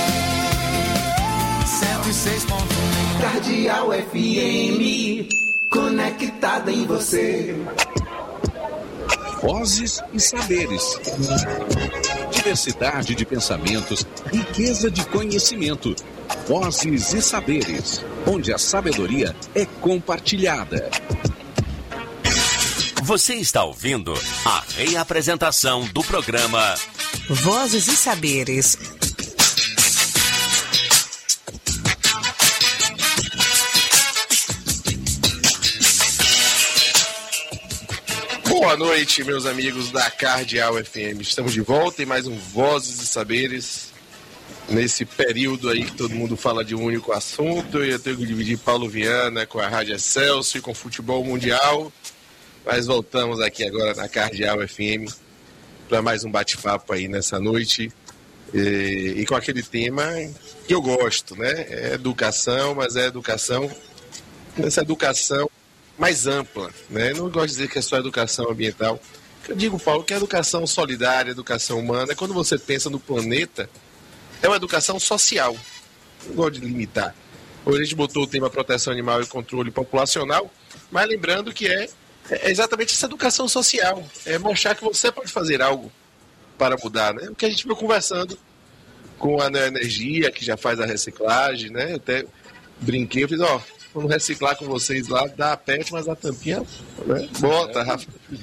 M cento e seis ponto um, Cardeal F M, conectada em você. Vozes e saberes. Diversidade de pensamentos, riqueza de conhecimento. Vozes e saberes, onde a sabedoria é compartilhada. Você está ouvindo a reapresentação do programa Vozes e Saberes. Boa noite, meus amigos da Cardeal F M. Estamos de volta em mais um Vozes e Saberes. Nesse período aí que todo mundo fala de um único assunto, eu tenho que dividir Paulo Viana com a Rádio Excelsior e com o futebol mundial. Mas voltamos aqui agora na Cardeal F M para mais um bate-papo aí nessa noite. E, e com aquele tema que eu gosto, né? É educação, mas é educação, essa educação mais ampla, né? Não gosto de dizer que é só educação ambiental. Eu digo, Paulo, que é educação solidária, educação humana. Quando você pensa no planeta, é uma educação social. Não gosto de limitar. Hoje a gente botou o tema proteção animal e controle populacional, mas lembrando que é, é exatamente essa educação social. É mostrar que você pode fazer algo para mudar, né? O que a gente veio conversando com a Neoenergia, que já faz a reciclagem, né? Eu até brinquei, eu fiz, ó, vamos reciclar com vocês lá, dá a pet, mas a tampinha, né? Bota, Rafa.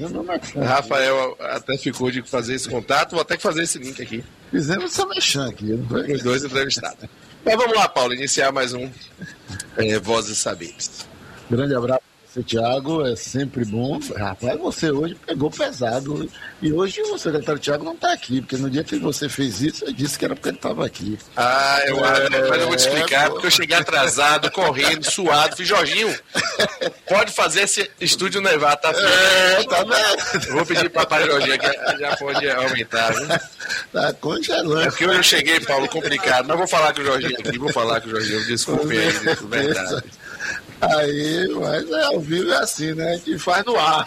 Rafael até ficou de fazer esse contato, vou até fazer esse link aqui. Fizemos essa mexã aqui. Os dois entrevistados. Mas vamos lá, Paulo, iniciar mais um é, Vozes e Saberes. Grande abraço para você, Thiago, é sempre bom. Rapaz, você hoje pegou pesado. E hoje o secretário Thiago não está aqui, porque no dia que você fez isso, eu disse que era porque ele estava aqui. Ah, eu acho, é, mas eu vou te explicar, é, porque eu cheguei atrasado, correndo, suado, fiz, Jorginho, pode fazer esse estúdio nevar, tá? É, tá vendo? Eu vou pedir para o papai Jorginho que já pode aumentar, viu? Tá congelando. É porque eu cheguei, Paulo, complicado, mas vou falar com o Jorginho aqui, vou falar com o Jorginho, desculpe aí, de verdade. Aí, mas é, ao vivo é assim, né? A gente faz no ar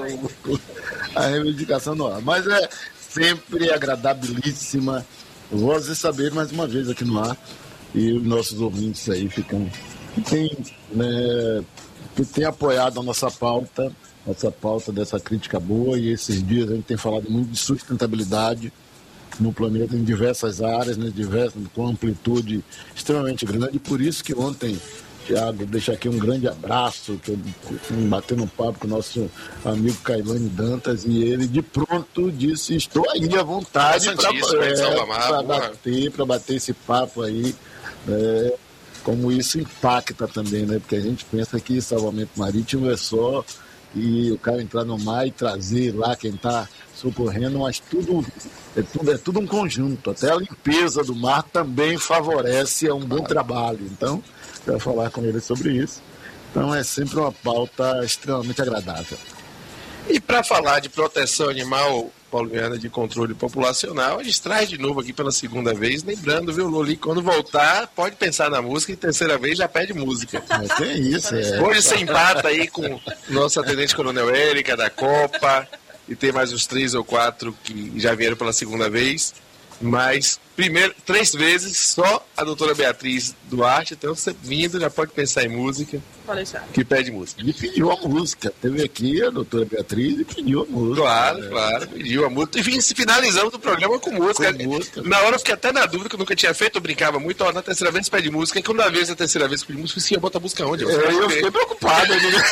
a reivindicação no ar. Mas é sempre agradabilíssima. Vozes e Saber mais uma vez aqui no ar. E os nossos ouvintes aí ficam. Que tem, né, que tem apoiado a nossa pauta, essa pauta dessa crítica boa. E esses dias a gente tem falado muito de sustentabilidade no planeta, em diversas áreas, né, diversas, com amplitude extremamente grande. E por isso que ontem, Thiago, deixar aqui um grande abraço, que eu batendo um papo com o nosso amigo Cailane Dantas, e ele de pronto disse, estou aí à vontade para é, bater, para bater esse papo aí, é, como isso impacta também, né? Porque a gente pensa que salvamento marítimo é só e o cara entrar no mar e trazer lá quem está socorrendo, mas tudo é, tudo é tudo um conjunto. Até a limpeza do mar também favorece a um bom trabalho. Então, eu vou falar com ele sobre isso. Então, é sempre uma pauta extremamente agradável. E para falar de proteção animal, Paulo Viana, de controle populacional, a gente traz de novo aqui pela segunda vez, lembrando, viu, Luli, quando voltar, pode pensar na música, e terceira vez já pede música. Mas tem isso, é. Hoje você empata aí com o nosso atendente coronel Érica, da Copa, e tem mais uns três ou quatro que já vieram pela segunda vez, mas primeiro, três vezes só a doutora Beatriz Duarte, então você vindo já pode pensar em música. Pode deixar. Que pede música. Ele pediu a música. Teve aqui a doutora Beatriz e pediu a música. Claro, é. claro, pediu a música. E finalizamos o programa com música. Com música. Na hora eu fiquei até na dúvida, que eu nunca tinha feito, eu brincava muito. Ó, na terceira vez pede música. E quando a vez, a terceira vez pede música, eu falei, bota a música onde? Eu, é, eu fiquei preocupado.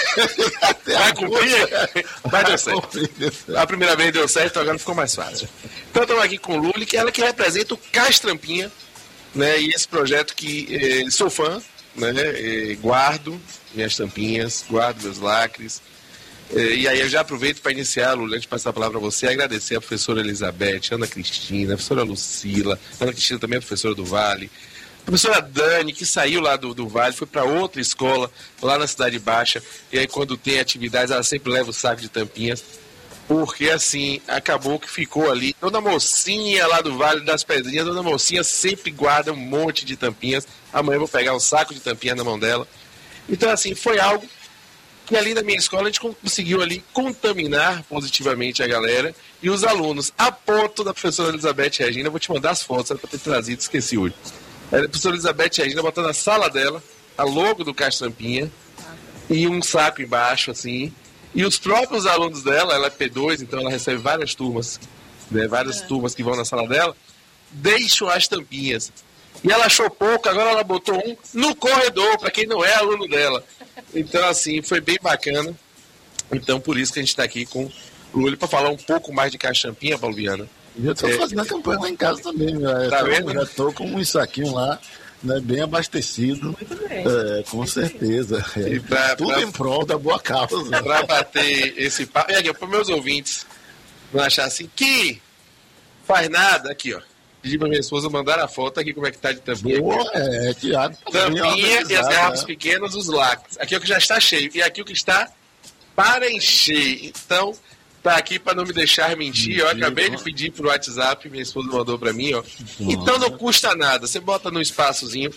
Vai cumprir? Vai dar certo. A primeira vez deu certo, agora ficou mais fácil. Então estamos aqui com Luli, que é ela que representa o Castrampinha, né? E esse projeto que eh, sou fã, né? Eh, guardo minhas tampinhas, guardo meus lacres. Eh, e aí eu já aproveito para iniciar, Lula, antes de passar a palavra para você, agradecer a professora Elizabeth, Ana Cristina, a professora Lucila, Ana Cristina também é professora do Vale, a professora Dani, que saiu lá do, do Vale, foi para outra escola, lá na Cidade Baixa, e aí quando tem atividades, ela sempre leva o saco de tampinhas, porque assim, acabou que ficou ali. Dona Mocinha lá do Vale das Pedrinhas, Dona Mocinha sempre guarda um monte de tampinhas. Amanhã eu vou pegar um saco de tampinhas na mão dela. Então, assim, foi algo que ali na minha escola a gente conseguiu ali contaminar positivamente a galera e os alunos, a ponto da professora Elizabeth Regina, vou te mandar as fotos, era para ter trazido, esqueci hoje. A professora Elizabeth Regina botando na sala dela a logo do Castrampinha e um saco embaixo, assim. E os próprios alunos dela, ela é P dois, então ela recebe várias turmas, né, várias é. turmas que vão na sala dela, deixam as tampinhas. E ela achou pouco, agora ela botou um no corredor, para quem não é aluno dela. Então, assim, foi bem bacana. Então, por isso que a gente está aqui com o Luli para falar um pouco mais de Castrampinha, Paulo Viana. E eu estou é, fazendo a campanha lá em casa também. Já tá tô, vendo? Já estou com um saquinho lá, né, bem abastecido. Muito bem. É, com certeza. É, pra, tudo pra, em prol da boa causa. Para bater esse papo. E aqui, para meus ouvintes não achar assim, que faz nada, aqui, ó. Pedi pra minha esposa mandar a foto aqui, como é que tá de tampinha. Boa, é, Tiago. Tampinha e as garrafas né? pequenas, os lacres. Aqui é o que já está cheio. E aqui o que está para encher. Então, tá aqui para não me deixar mentir. Eu acabei de pedir pro WhatsApp, minha esposa mandou para mim, ó. Então não custa nada. Você bota num espaçozinho.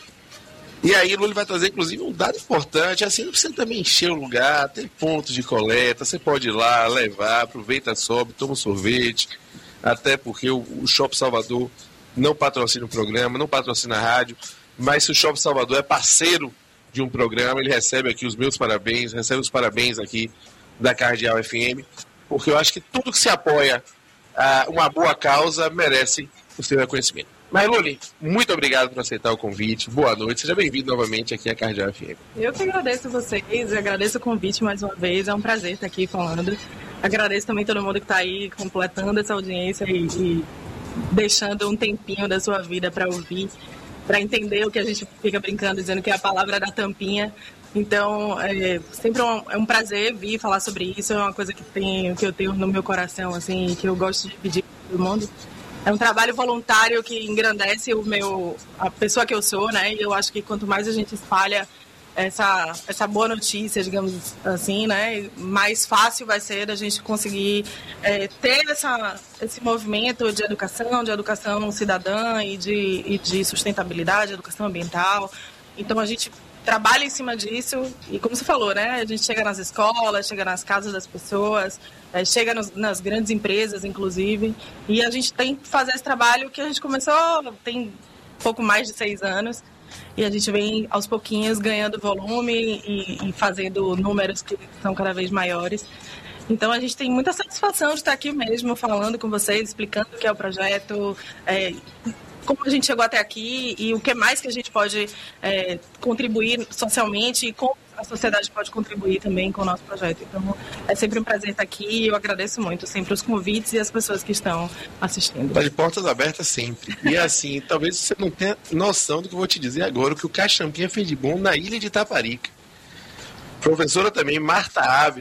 E aí o Lula vai trazer, inclusive, um dado importante. Assim, não precisa também encher o lugar. Tem pontos de coleta. Você pode ir lá, levar, aproveita, sobe, toma um sorvete. Até porque o, o Shopping Salvador não patrocina o programa, não patrocina a rádio, mas se o Shopping Salvador é parceiro de um programa, ele recebe aqui os meus parabéns, recebe os parabéns aqui da Cardeal F M, porque eu acho que tudo que se apoia a uma boa causa merece o seu reconhecimento. Mas, Luli, muito obrigado por aceitar o convite, boa noite, seja bem-vindo novamente aqui à Cardeal F M. Eu que agradeço vocês, agradeço o convite mais uma vez, é um prazer estar aqui falando. Agradeço também todo mundo que está aí completando essa audiência e, e deixando um tempinho da sua vida para ouvir, para entender o que a gente fica brincando, dizendo que é a palavra da tampinha. Então, é sempre um, é um prazer vir falar sobre isso, é uma coisa que, tem, que eu tenho no meu coração, assim, que eu gosto de pedir para todo mundo. É um trabalho voluntário que engrandece o meu, a pessoa que eu sou, né? E eu acho que quanto mais a gente espalha essa, essa boa notícia, digamos assim, né, mais fácil vai ser da gente conseguir é, ter essa, esse movimento de educação, de educação cidadã e de, e de sustentabilidade, educação ambiental. Então a gente trabalha em cima disso e, como você falou, né, a gente chega nas escolas, chega nas casas das pessoas, é, chega nos, nas grandes empresas, inclusive, e a gente tem que fazer esse trabalho que a gente começou tem pouco mais de seis anos. E a gente vem, aos pouquinhos, ganhando volume e, e fazendo números que são cada vez maiores. Então, a gente tem muita satisfação de estar aqui mesmo, falando com vocês, explicando o que é o projeto, é, como a gente chegou até aqui e o que mais que a gente pode é, contribuir socialmente e como a sociedade pode contribuir também com o nosso projeto. Então, é sempre um prazer estar aqui e eu agradeço muito sempre os convites e as pessoas que estão assistindo. Está de portas abertas sempre. E assim, talvez você não tenha noção do que eu vou te dizer agora, o que o Castrampinha fez de bom na ilha de Itaparica. Professora também, Marta Ávila,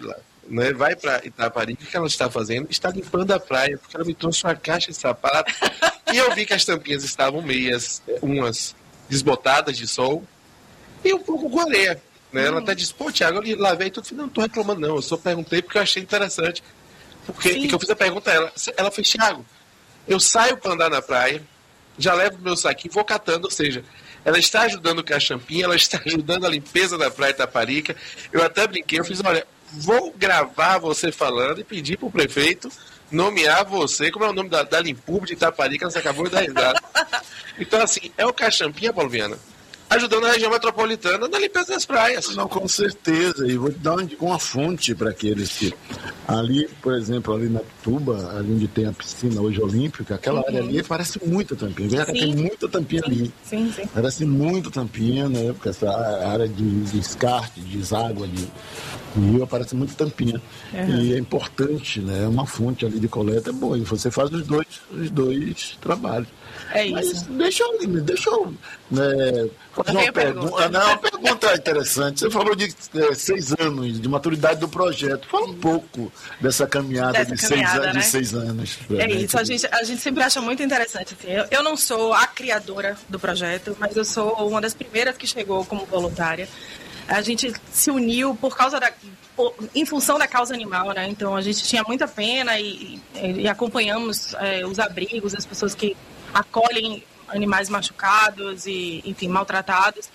né, vai para Itaparica, o que ela está fazendo? Está limpando a praia, porque ela me trouxe uma caixa de sapato e eu vi que as tampinhas estavam meias, umas desbotadas de sol e um pouco com areia. Né? Ela até disse, pô, Thiago, eu lavei tudo. Não, não estou reclamando não, eu só perguntei porque eu achei interessante. Porque que eu fiz a pergunta a ela. Ela fez, Thiago, eu saio para andar na praia, já levo o meu saquinho, vou catando, ou seja, ela está ajudando o Caxampim, ela está ajudando a limpeza da praia de Itaparica. Eu até brinquei, eu fiz, olha, vou gravar você falando e pedir para o prefeito nomear você, como é o nome da, da Limpub de Itaparica, você acabou de dar risada. Então, assim, é o Caxampim, Paulo Viana, ajudando a região metropolitana na limpeza das praias. Não, com certeza. E vou te dar uma, uma fonte para aqueles que... Ali, por exemplo, ali na Tuba, ali onde tem a piscina hoje olímpica, aquela uhum. área ali parece muita tampinha. Tem muita tampinha sim. ali. Sim, sim. Parece muito tampinha, né? Porque essa área de, de descarte, de deságua, de rio, parece muito tampinha. Uhum. E é importante, né? Uma fonte ali de coleta é boa. E você faz os dois, os dois trabalhos. É isso. Mas deixa eu, deixa eu né, fazer uma pergunta. pergunta. Não, uma pergunta interessante. Você falou de é, seis anos, de maturidade do projeto. Fala um pouco dessa caminhada, dessa de, caminhada seis, né? de seis anos. É isso, a gente, a gente sempre acha muito interessante. Assim. Eu, eu não sou a criadora do projeto, mas eu sou uma das primeiras que chegou como voluntária. A gente se uniu por causa da... Por, em função da causa animal, né? Então a gente tinha muita pena e, e, e acompanhamos é, os abrigos, as pessoas que acolhem animais machucados e, enfim, maltratados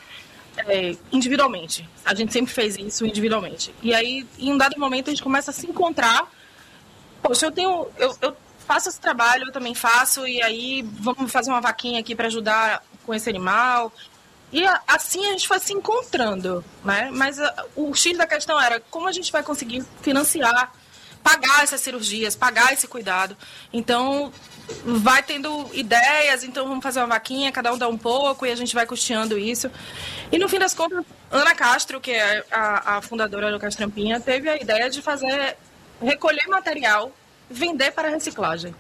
é, individualmente. A gente sempre fez isso individualmente. E aí, em um dado momento, a gente começa a se encontrar. Poxa, eu tenho... Eu, eu faço esse trabalho, eu também faço, e aí vamos fazer uma vaquinha aqui para ajudar com esse animal. E assim a gente foi se encontrando, né? Mas a, o X da questão era como a gente vai conseguir financiar, pagar essas cirurgias, pagar esse cuidado. Então, vai tendo ideias, então vamos fazer uma vaquinha, cada um dá um pouco e a gente vai custeando isso. E no fim das contas, Ana Castro, que é a, a fundadora do Caxampinha, teve a ideia de fazer, recolher material, vender para reciclagem.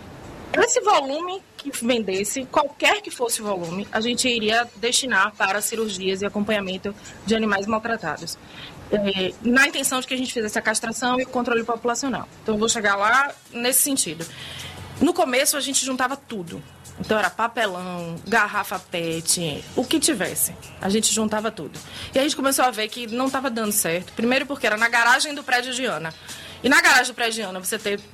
Esse volume que vendesse, qualquer que fosse o volume, a gente iria destinar para cirurgias e acompanhamento de animais maltratados. É, na intenção de que a gente fizesse a castração e o controle populacional. Então, eu vou chegar lá nesse sentido. No começo, a gente juntava tudo. Então, era papelão, garrafa pet, o que tivesse. A gente juntava tudo. E a gente começou a ver que não estava dando certo. Primeiro porque era na garagem do prédio de Ana. E na garagem do prédio de Ana, você ter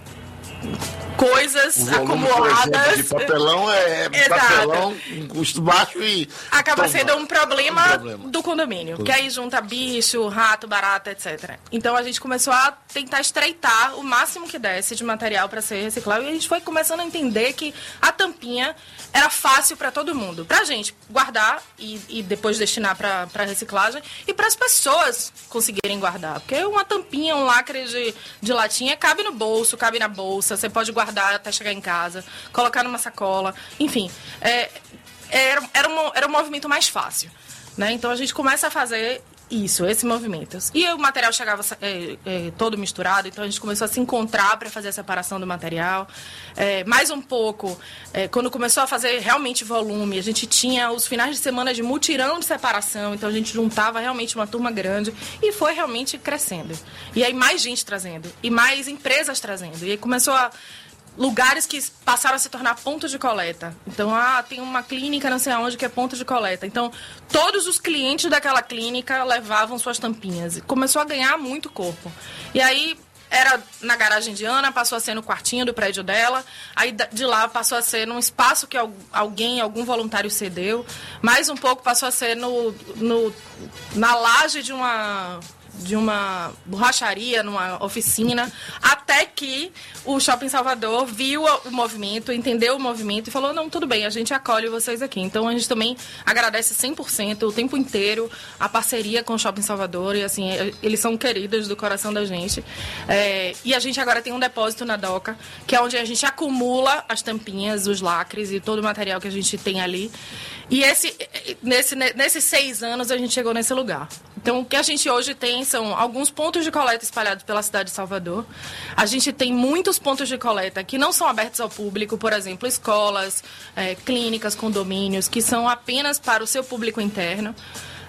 coisas o volume, acumuladas. Por exemplo, de papelão é Exato. papelão com custo baixo e acaba toma, sendo um problema, um problema do condomínio, que aí junta bicho, rato, barata, etcétera. Então a gente começou a tentar estreitar o máximo que desse de material para ser reciclado e a gente foi começando a entender que a tampinha era fácil para todo mundo, pra gente guardar e, e depois destinar para reciclagem e para as pessoas conseguirem guardar, porque uma tampinha, um lacre de, de latinha cabe no bolso, cabe na bolsa, você pode guardar até chegar em casa, colocar numa sacola, enfim, é, era, era, um, era um movimento mais fácil, né? Então a gente começa a fazer isso, esse movimento. E o material chegava é, é, todo misturado, então a gente começou a se encontrar para fazer a separação do material. É, mais um pouco, é, quando começou a fazer realmente volume, a gente tinha os finais de semana de mutirão de separação, então a gente juntava realmente uma turma grande e foi realmente crescendo. E aí mais gente trazendo, e mais empresas trazendo. E aí começou a... lugares que passaram a se tornar pontos de coleta. Então, ah, tem uma clínica não sei aonde que é ponto de coleta. Então, todos os clientes daquela clínica levavam suas tampinhas. E começou a ganhar muito corpo. E aí, era na garagem de Ana, passou a ser no quartinho do prédio dela. Aí, de lá, passou a ser num espaço que alguém, algum voluntário cedeu. Mais um pouco, passou a ser no, no, na laje de uma... de uma borracharia, numa oficina, até que o Shopping Salvador viu o movimento, entendeu o movimento e falou, não, tudo bem, a gente acolhe vocês aqui. Então, a gente também agradece cem por cento, o tempo inteiro, a parceria com o Shopping Salvador, e assim, eles são queridos do coração da gente. É, e a gente agora tem um depósito na DOCA, que é onde a gente acumula as tampinhas, os lacres e todo o material que a gente tem ali. E esse, nesse, nesses seis anos a gente chegou nesse lugar. Então, o que a gente hoje tem são alguns pontos de coleta espalhados pela cidade de Salvador. A gente tem muitos pontos de coleta que não são abertos ao público, por exemplo, escolas, é, clínicas, condomínios, que são apenas para o seu público interno.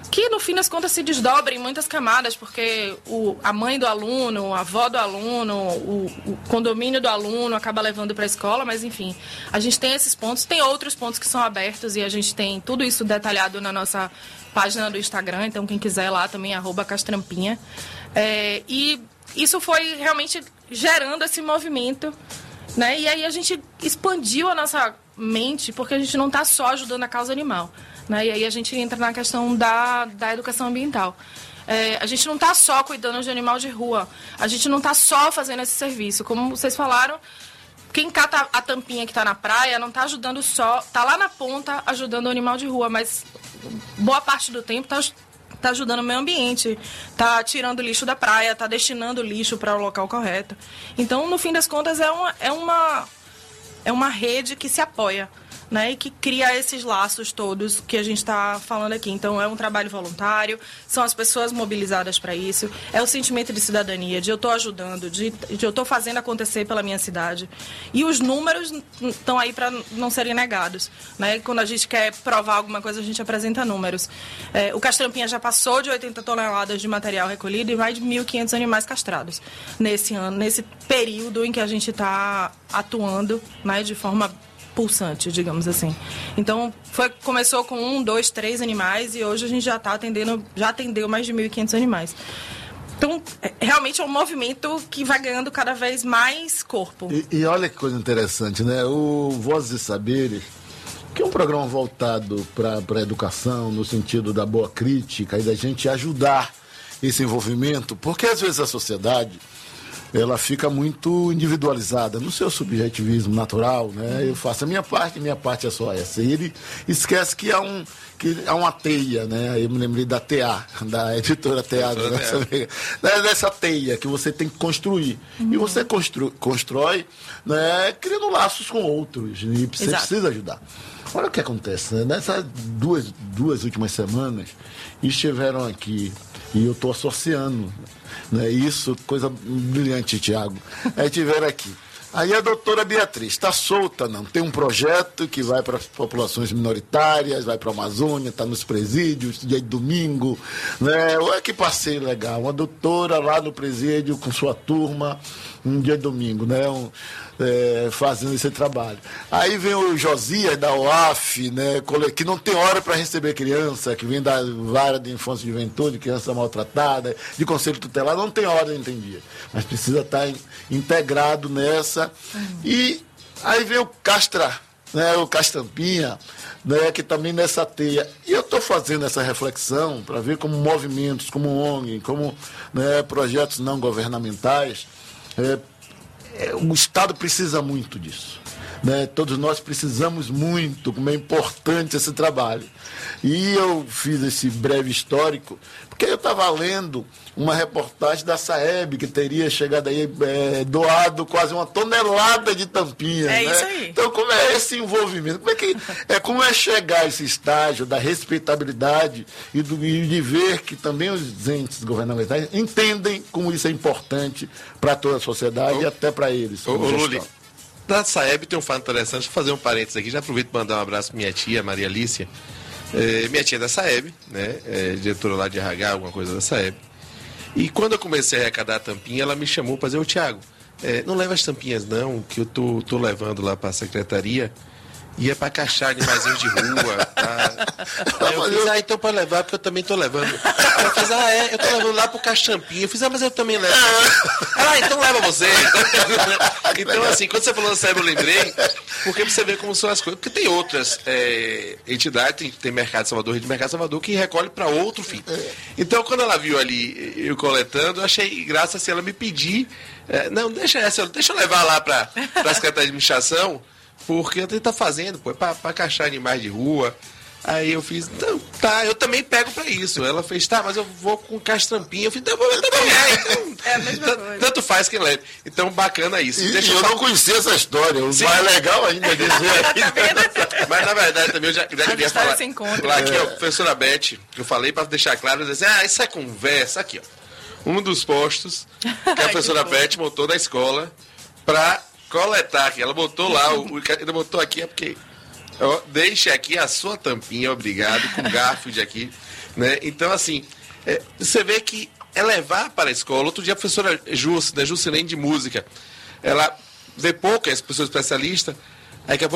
que no fim das contas se desdobra em muitas camadas, porque o, a mãe do aluno, a avó do aluno, o, o condomínio do aluno acaba levando para a escola, mas enfim, a gente tem esses pontos, tem outros pontos que são abertos e a gente tem tudo isso detalhado na nossa página do Instagram, então quem quiser lá também, arroba Castrampinha. É, e isso foi realmente gerando esse movimento, né? E aí a gente expandiu a nossa mente, porque a gente não está só ajudando a causa animal. Né? E aí a gente entra na questão da, da educação ambiental. É, a gente não está só cuidando de animal de rua, a gente não está só fazendo esse serviço. Como vocês falaram, quem cata a tampinha que está na praia não está ajudando só, está lá na ponta ajudando o animal de rua, mas boa parte do tempo está tá ajudando o meio ambiente, está tirando lixo da praia, está destinando lixo para o local correto. Então, no fim das contas, é uma, é uma, é uma rede que se apoia. Né, e que cria esses laços todos que a gente está falando aqui. Então, é um trabalho voluntário, são as pessoas mobilizadas para isso, é o sentimento de cidadania, de eu estou ajudando, de, de eu estou fazendo acontecer pela minha cidade. E os números estão aí para não serem negados. Né? Quando a gente quer provar alguma coisa, a gente apresenta números. É, o Castrampinha já passou de oitenta toneladas de material recolhido e mais de mil e quinhentos animais castrados nesse ano, nesse período em que a gente está atuando, né, de forma pulsante, digamos assim. Então, foi, começou com um, dois, três animais e hoje a gente já está atendendo, já atendeu mais de mil e quinhentos animais. Então, é, realmente é um movimento que vai ganhando cada vez mais corpo. E, e olha que coisa interessante, né? O Vozes e Saberes, que é um programa voltado para a educação, no sentido da boa crítica e da gente ajudar esse envolvimento, porque às vezes a sociedade ela fica muito individualizada no seu subjetivismo natural, né? Eu faço a minha parte, minha parte é só essa. E ele esquece que há, um, que há uma teia, né? Eu me lembrei da T A, da editora T A, né? Dessa teia que você tem que construir. Uhum. E você constru, constrói, né? Criando laços com outros. E você Exato. Precisa ajudar. Olha o que acontece, né? Nessas duas, duas últimas semanas, estiveram aqui, e eu estou associando, né? Isso, coisa brilhante, Tiago. Aí tiveram aqui. Aí a doutora Beatriz está solta, não. Tem um projeto que vai para as populações minoritárias, vai para a Amazônia, está nos presídios, dia de domingo, né? Olha que passeio legal. Uma doutora lá no presídio com sua turma, um dia de domingo, né? Um, é, fazendo esse trabalho. Aí vem o Josias da O A F, né? Que não tem hora para receber criança, que vem da vara de infância e juventude, criança maltratada, de conselho tutelar, não tem hora, entendia. Mas precisa estar integrado nessa. E aí vem o Castra, né, o Castrampinha, né, que também nessa teia. E eu estou fazendo essa reflexão para ver como movimentos, como O N G, como, né, projetos não governamentais, é, é, o Estado precisa muito disso. Né? Todos nós precisamos muito, como é importante esse trabalho. E eu fiz esse breve histórico, porque eu estava lendo uma reportagem da Saeb, que teria chegado aí, é, doado quase uma tonelada de tampinhas. É, né? Isso aí. Então, como é esse envolvimento? Como é, que, é, como é chegar a esse estágio da respeitabilidade e, do, e de ver que também os entes governamentais entendem como isso é importante para toda a sociedade ô, e até para eles. Ô, ô Luli, da Saeb tem um fato interessante, deixa eu fazer um parênteses aqui, já aproveito para mandar um abraço para minha tia, Maria Alicia. É, minha tia é da Saeb, né? É diretora lá de R H, alguma coisa da Saeb. E quando eu comecei a arrecadar a tampinha, ela me chamou para dizer, ô Tiago, é, não leva as tampinhas não, que eu tô, tô levando lá para a secretaria e é para caixar animaizinhos de rua. Tá? Aí eu fiz, ah, então pode levar, porque eu também tô levando. Ela fez, ah, é, eu tô levando lá pro Castrampinha. Eu fiz, ah, mas eu também levo. Ah, então leva você. Então, assim, quando você falou da Saeb, eu lembrei, porque você vê como são as coisas. Porque tem outras é, entidades, tem, tem Mercado Salvador, Rede Mercado Salvador, que recolhe para outro fim. Então, quando ela viu ali eu coletando, eu achei graça se ela me pedir, é, não, deixa essa, deixa eu levar lá para a Secretaria de Administração, porque ele tá fazendo, pô, para caixar animais de rua. Aí eu fiz, não, tá, eu também pego pra isso. Ela fez, tá, mas eu vou com castrampinha. Eu fiz, não, eu também é, então, é a mesma tanto, coisa. Tanto faz quem leve. Então, bacana isso. E, Deixa eu, eu não conhecia essa história, o mais legal ainda dizer. Mas na verdade também eu já, já queria falar. Lá aqui, é. ó, a professora Beth, que eu falei pra deixar claro, eu disse, ah, isso é conversa, aqui, ó. Um dos postos que a professora Beth montou na escola pra coletar aqui. Ela botou lá, o, o ela botou aqui, é porque... Deixe aqui a sua tampinha, obrigado, com Garfield aqui. Né? Então, assim, é, você vê que é levar para a escola. Outro dia a professora Jus, né, Juscelene de música, ela vê pouco, é professora especialista, aí que a